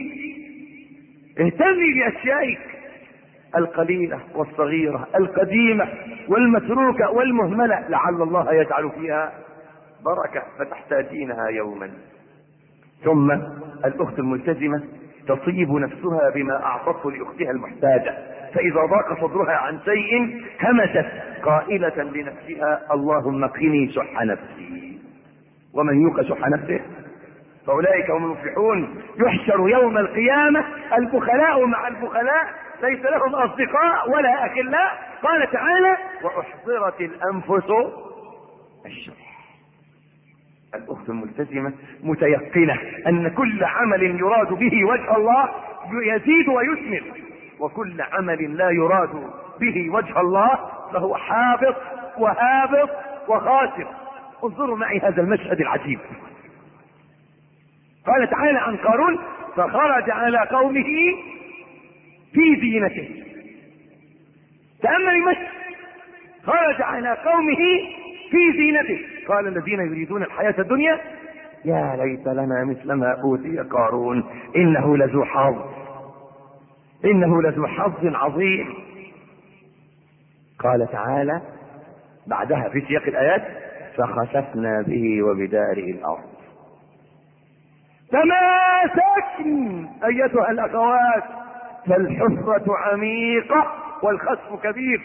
اهتمي بأشيائك القليلة والصغيرة القديمة والمتروكة والمهملة، لعل الله يجعل فيها بركة فتحتاجينها يوما. ثم الأخت الملتزمة تصيب نفسها بما أعطته لأختها المحتاجة، فإذا ضاق صدرها عن شيء همست قائلة لنفسها: اللهم قني شح نفسي. ومن يوق شح نفسه فأولئك هم المفلحون. يحشر يوم القيامة البخلاء مع البخلاء ليس لهم أصدقاء ولا أخلاء. قال تعالى: وأحضرت الأنفس الشح. الأخت الملتزمة متيقنة أن كل عمل يراد به وجه الله يزيد ويثمر، وكل عمل لا يراد به وجه الله فهو حابط وهابط وخاسر. انظروا معي هذا المشهد العجيب. قال تعالى عن قارون: فخرج على قومه في زينته. تأمل المشهد، خرج على قومه في زينته. قال الذين يريدون الحياة الدنيا: يا ليت لنا مثل ما أوتي قارون إنه لذو حظ إنه لذو حظ عظيم. قال تعالى بعدها في سياق الآيات: فخسفنا به وبداره الأرض. تماسكن أيتها الأخوات، فالحفرة عميقة والخسف كبير.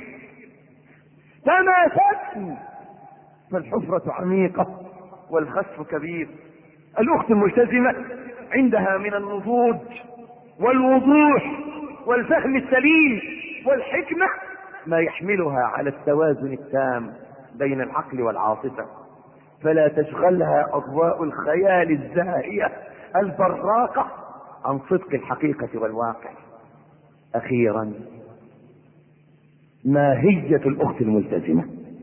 تماسكن فالحفرة عميقة والخسف كبير. الأخت الملتزمة عندها من النضوج والوضوح والفهم السليم والحكمة ما يحملها على التوازن التام بين العقل والعاطفة، فلا تشغلها أضواء الخيال الزاهية البراقة عن صدق الحقيقة والواقع. أخيرا، ماهية الأخت الملتزمة.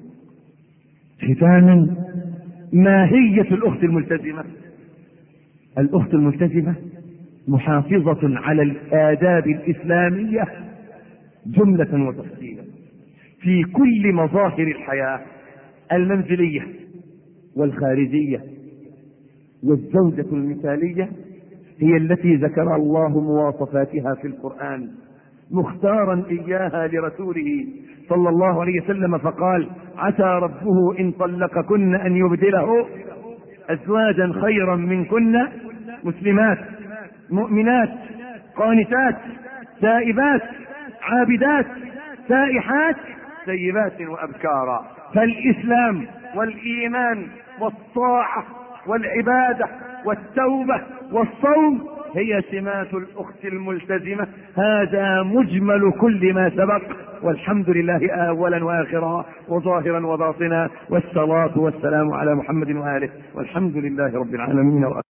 ختاما، ماهية الأخت الملتزمة. الأخت الملتزمة محافظة على الآداب الإسلامية جملة وتفصيلا في كل مظاهر الحياة المنزلية والخارجية. والزوجة المثالية هي التي ذكر الله مواصفاتها في القرآن، مختارا إياها لرسوله صلى الله عليه وسلم، فقال: عسى ربه إن طلقكن أن يبدله أزواجا خيرا منكن مسلمات مؤمنات قانتات تائبات عابدات سائحات سيبات وأبكارا. فالإسلام والإيمان والطاعة والعبادة والتوبة والصوم هي سمات الأخت الملتزمة. هذا مجمل كل ما سبق، والحمد لله أولا وآخرا وظاهرا وباطنا، والصلاة والسلام على محمد وآله، والحمد لله رب العالمين.